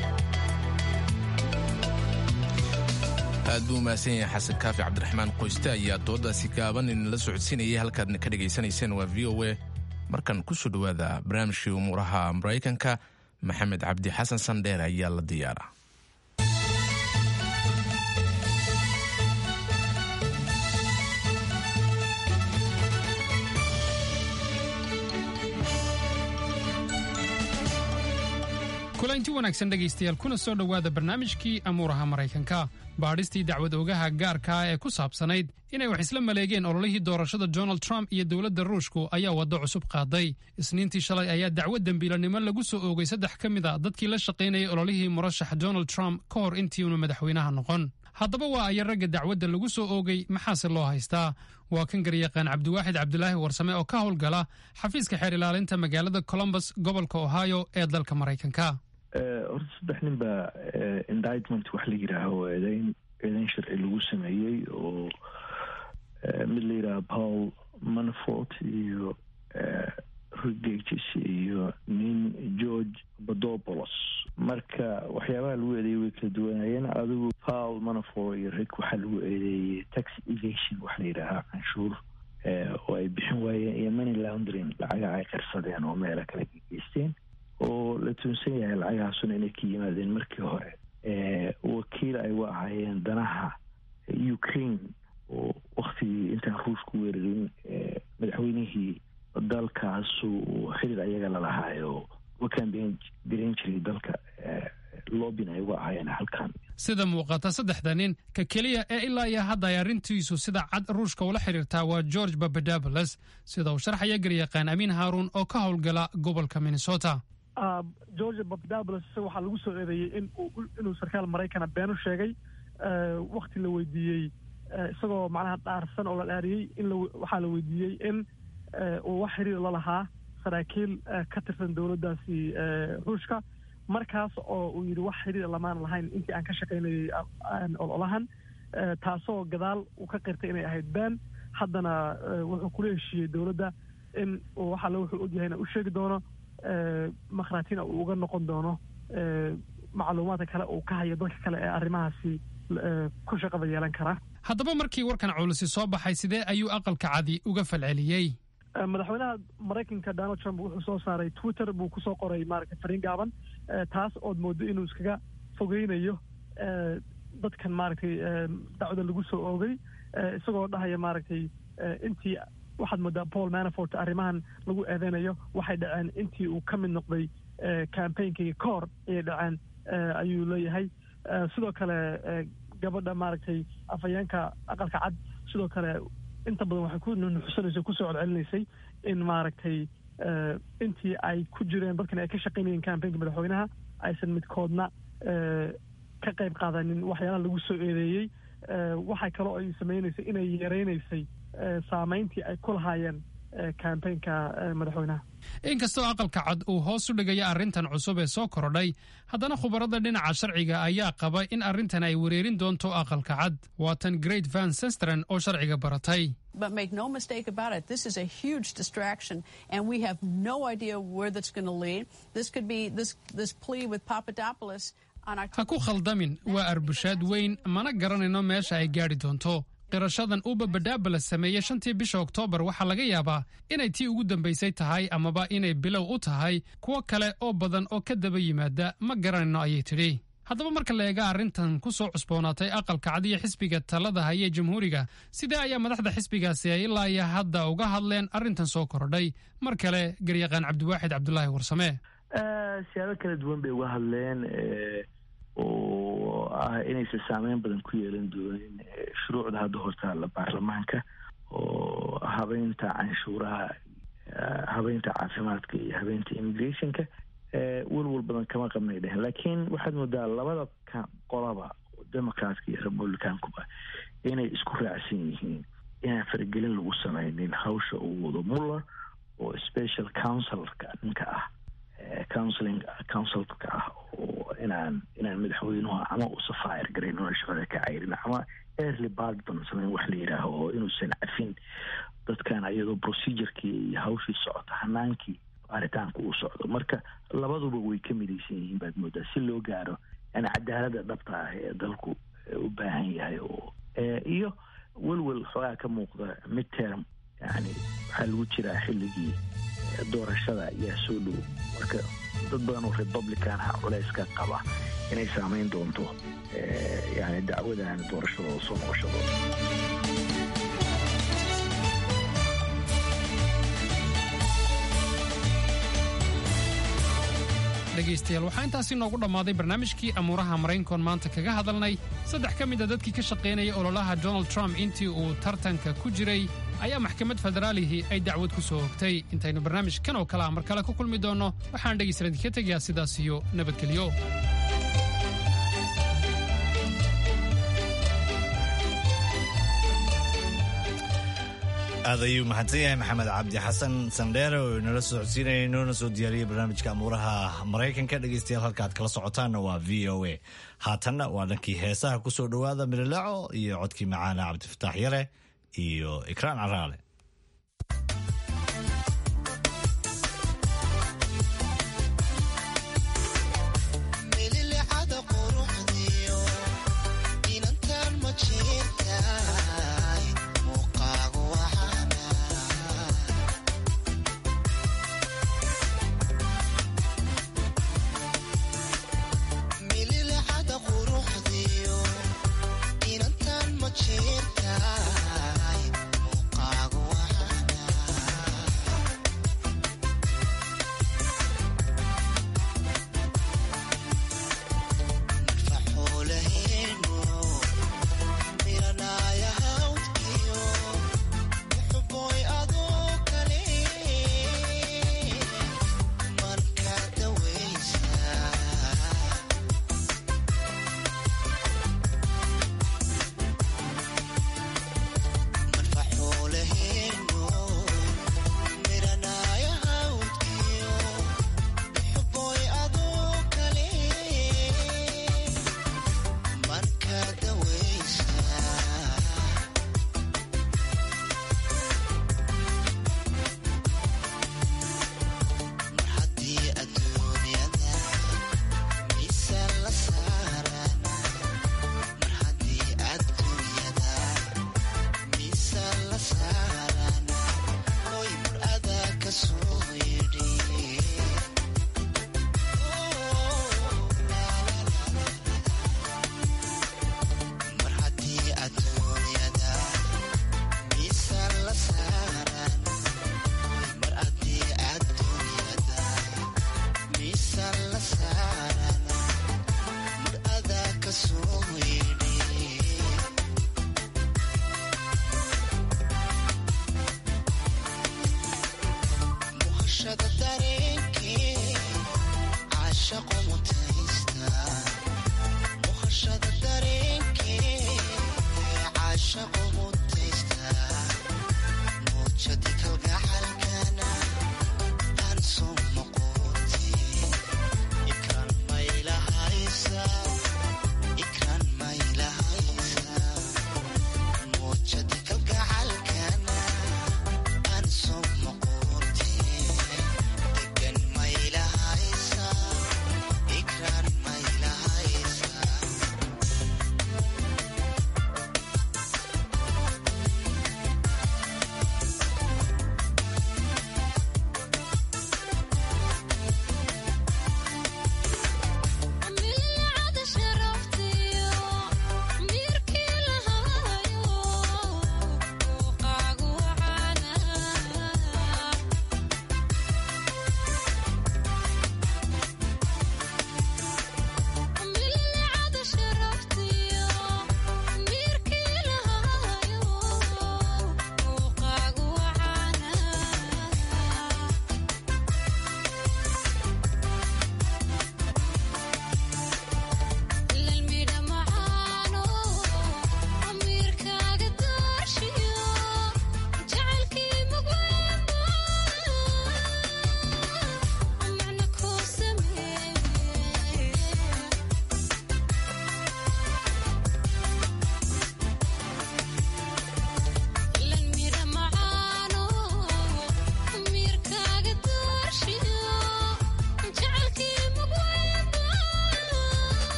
S1: aad buu mahadsan yahay xasan kaafi cabdiraxmaan qoyste ayaa doodaasi gaaban inala socodsiinayay halkaadna ka dhegaysanayseen waa VOA markan ku soo dhowaada barnaamijkii umuuraha Maraykanka maxamed cabdi xasan sandheer ayaa la diyaara
S8: kulanti wanaagsan dhegaystayaal kuna soo dhowaada barnaamijkii amuuraha Maraykanka baadhistii dacwad ogaha gaarka ah ee ku saabsanayd inay wax isla maleegeen ololihii doorashada Donald Trump iyo dowladda Ruushku ayaa waddo cusub qaaday isniintii shalay ayaa dacwad dambiilanimo lagu soo oogay 3 ka mid ah dadkii la shaqaynayay ololihii murashax Donald Trump ka hor intii uu madaxweynaha noqon haddaba waa ay ragga dacwadda lagu soo oogay maxaase loo haystaa waa kan garyaqaan Cabdiwaaxid Cabdulaahi Warsame oo ka howlgala xafiiska xeer ilaalinta magaalada Columbus gobolka Ohio ee dalka Maraykanka
S11: horta 3 nin baa indictment wax la yidhaaho eedayn sharci lagu sameeyey oo mid la yidhaaho Paul Manafort iyo Rodriguez iyo nin George Badopoulos marka waxyaabaha lagu eedeeyey way kala duwanayeen adigu Paul Manafort iyo Rick waxaa lagu eedeeyey tax evasion wax la yidhaaha canshuur oo ay bixin waayeen iyo money laundering lacaga ay qarsadeen oo meelo kale geysteen oo la tuunsan yahay lacagahaasuna inay ka yimaadeen markii hore wakiil ay u ahaayeen danaha Ukraine oo waktigii intaan ruushku weerarin madaxweynihii dalkaasu xiriir ayaga la lahaayo wakaan diran jiray dalka loobin ay uga ahaayeen halkan
S8: sida muuqata saddexda nin ka keliya ee ilaa iyo hadda ay arrintiisu sida cad ruushka ula xiriirtaa waa George Papadopoulos sida uu sharxaya garyaqaan Amiin Haaruun oo ka howlgala gobolka Minnesota.
S12: George Papadopoulos waxaa lagu soo eedeeyay inuu sarkaal Mareykan been u sheegay waqti la weydiiyey isagoo macnaha dhaarsan oo la dhaariyay in waxaa la weydiiyey in uu wax xiriir la lahaa saraakiil ka tirsan dowladdaasi ruushka markaas oo uu yidhi wax xiriir lamaan lahayn intii aan ka shaqaynayay ololahan taasoo gadaal uu ka qirtay inay ahayd been haddana wuxuu kula heshiiyey dowladda in waxa la wuxuu ogyahayna u sheegi doono makhraatina uu uga noqon doono macluumaadka kale uu ka hayo dadka kale ee arrimahaasi ku shaqada yeelan kara.
S8: haddaba markii warkan culusi soo baxay sidee ayuu aqalka cadi uga falceliyey?
S12: madaxweynaha Mareykanka Donald Trump wuxuu soo saaray Twitter buu ku soo qoray maaragtay fariin gaaban taas oo moodo inuu iskaga fogeynayo dadkan maaragtay dacwada lagu soo oogay isagoo dhahaya maaragtay intii waxaad moodaa Paul Manafort arrimahan lagu eedeynayo waxay dhaceen intii uu ka mid noqday campaign-kii koor ayay dhaceen ayuu leeyahay sidoo kale gabadha maaragtay afayeenka aqalka cad sidoo kale inta badan waxay ku nuuxsanaysa ku soo celcelinaysay in maaragtay intii ay ku jireen dadkan ay ka shaqaynayeen campaign-ka madaxweynaha aysan midkoodna ka qayb qaadanin waxyaalaha lagu soo eedeeyey waxay kaloo ay samaynaysay inay yaraynaysay saamayntii ay ku lahaayeen campaign-ka madaxweynaha.
S8: inkastoo aqalka cad uu hoos u dhigaya arrintan cusub ee soo korodhay haddana khubarada dhinaca sharciga ayaa qaba in arrintan ay wereerin doonto aqalka cad waatan Great Van Susteren oo sharciga baratay.
S14: But make no mistake about it, this is a huge distraction and we have no idea where that's going to lead. This could be this plea with Papadopoulos on
S8: ha ku khaldamin waa arbushaad weyn mana garanayno meesha ay gaadhi doonto. qirashadan uu Papadopoulos sameeyay 5tii bisha Oktoobar waxaa laga yaabaa inay tii ugu dambaysay tahay amaba inay bilow u tahay kuwa kale oo badan oo ka daba yimaada ma garanayno ayay tidhi. haddaba marka la eega arrintan ku soo cusboonaatay aqalka cad iyo xisbiga talada haya jamhuuriga sidee ayaa madaxda xisbigaasi ay ilaa iyo hadda uga hadleen arrintan soo korodhay mar kale garyaqaan Cabdiwaaxid Cabdulaahi Warsame.
S11: siyaabo kala duwan bay uga hadleen oo ah inaysan saameyn badan ku yeelan doonin shuruucda hadda hortaalla baarlamaanka oo habeynta canshuuraha habeynta caafimaadka iyo habeynta immigrationka walwal badan kama qabnay dhehen laakiin waxaad moodaa labada qolaba democratka iyo republicankuba inay isku raacsan yihiin inaan faragelin lagu samaynin hawsha uu wado Mueller oo special counselorka ninka ah counselka ah oo inaan madaxweynuhu ama uu safaayir gareyn oo shaqada ka cayrin ama early pardon sameyn wax la yiraahdo oo inuusan cafin dadkan ayadoo procedure-kii iyo hawshii socota hanaankii aritaanku uu socdo marka labaduba way ka midaysan yihiin baad moodaa si loo gaaro yani cadaaladda dhabta ah ee dalku u baahan yahay oo iyo walwal xoogaa ka muuqda midterm yani waxaa lagu jiraa xilligii doorashada ayaa soo dhow marka dad badan oo republican ah culayska qaba inay saameyn doonto yani dacwadan doorashadooda soo noqoshadooda.
S8: dhegaystayaal waxaa intaasi noogu dhammaaday barnaamijkii amuuraha Mareykanka maanta kaga hadalnay 3 ka mid ah dadkii ka shaqaynayay ololaha Donald Trump intii uu tartanka ku jiray ayaa maxkamad federaalihi ay dacwad ku soo hogtay intaynu barnaamijkan oo kale mar kale ku kulmi doono waxaan dhegaystayaal idinka tegayaa sidaas iyo nabadgelyo.
S2: aad ayuu mahadsan yahay maxamed cabdi xasan sandheere oo inala socodsiinaya inoona soo diyaariyey barnaamijka amuuraha Mareykanka. dhegaystayaal halka aad kala socotaanna waa VOA. haatanna waa dhankii heesaha ku soo dhowaada Mililaaco iyo codkii macaana Cabdifataax Yare iyo Ikraan Caraale.
S15: Hey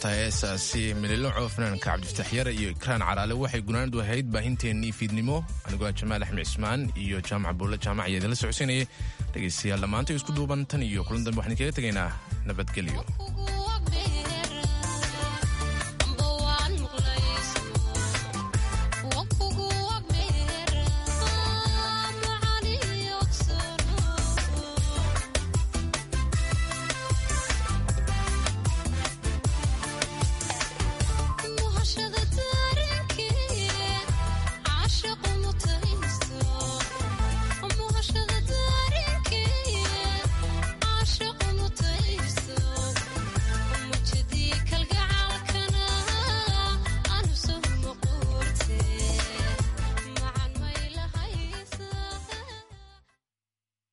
S1: tahay heesaasi mililoco fanaanka cabdifataax yare iyo ikraan caraale waxay gunaanadu ahayd baahinteennii fiidnimo anigoo jamaal axmed cismaan iyo jaamac buulle jaamac ayaa idinla socodsiinayay dhegaystayaal dhammaantay isku duuban tan iyo kulan dambe waxaan kaga tegaynaa nabadgelyo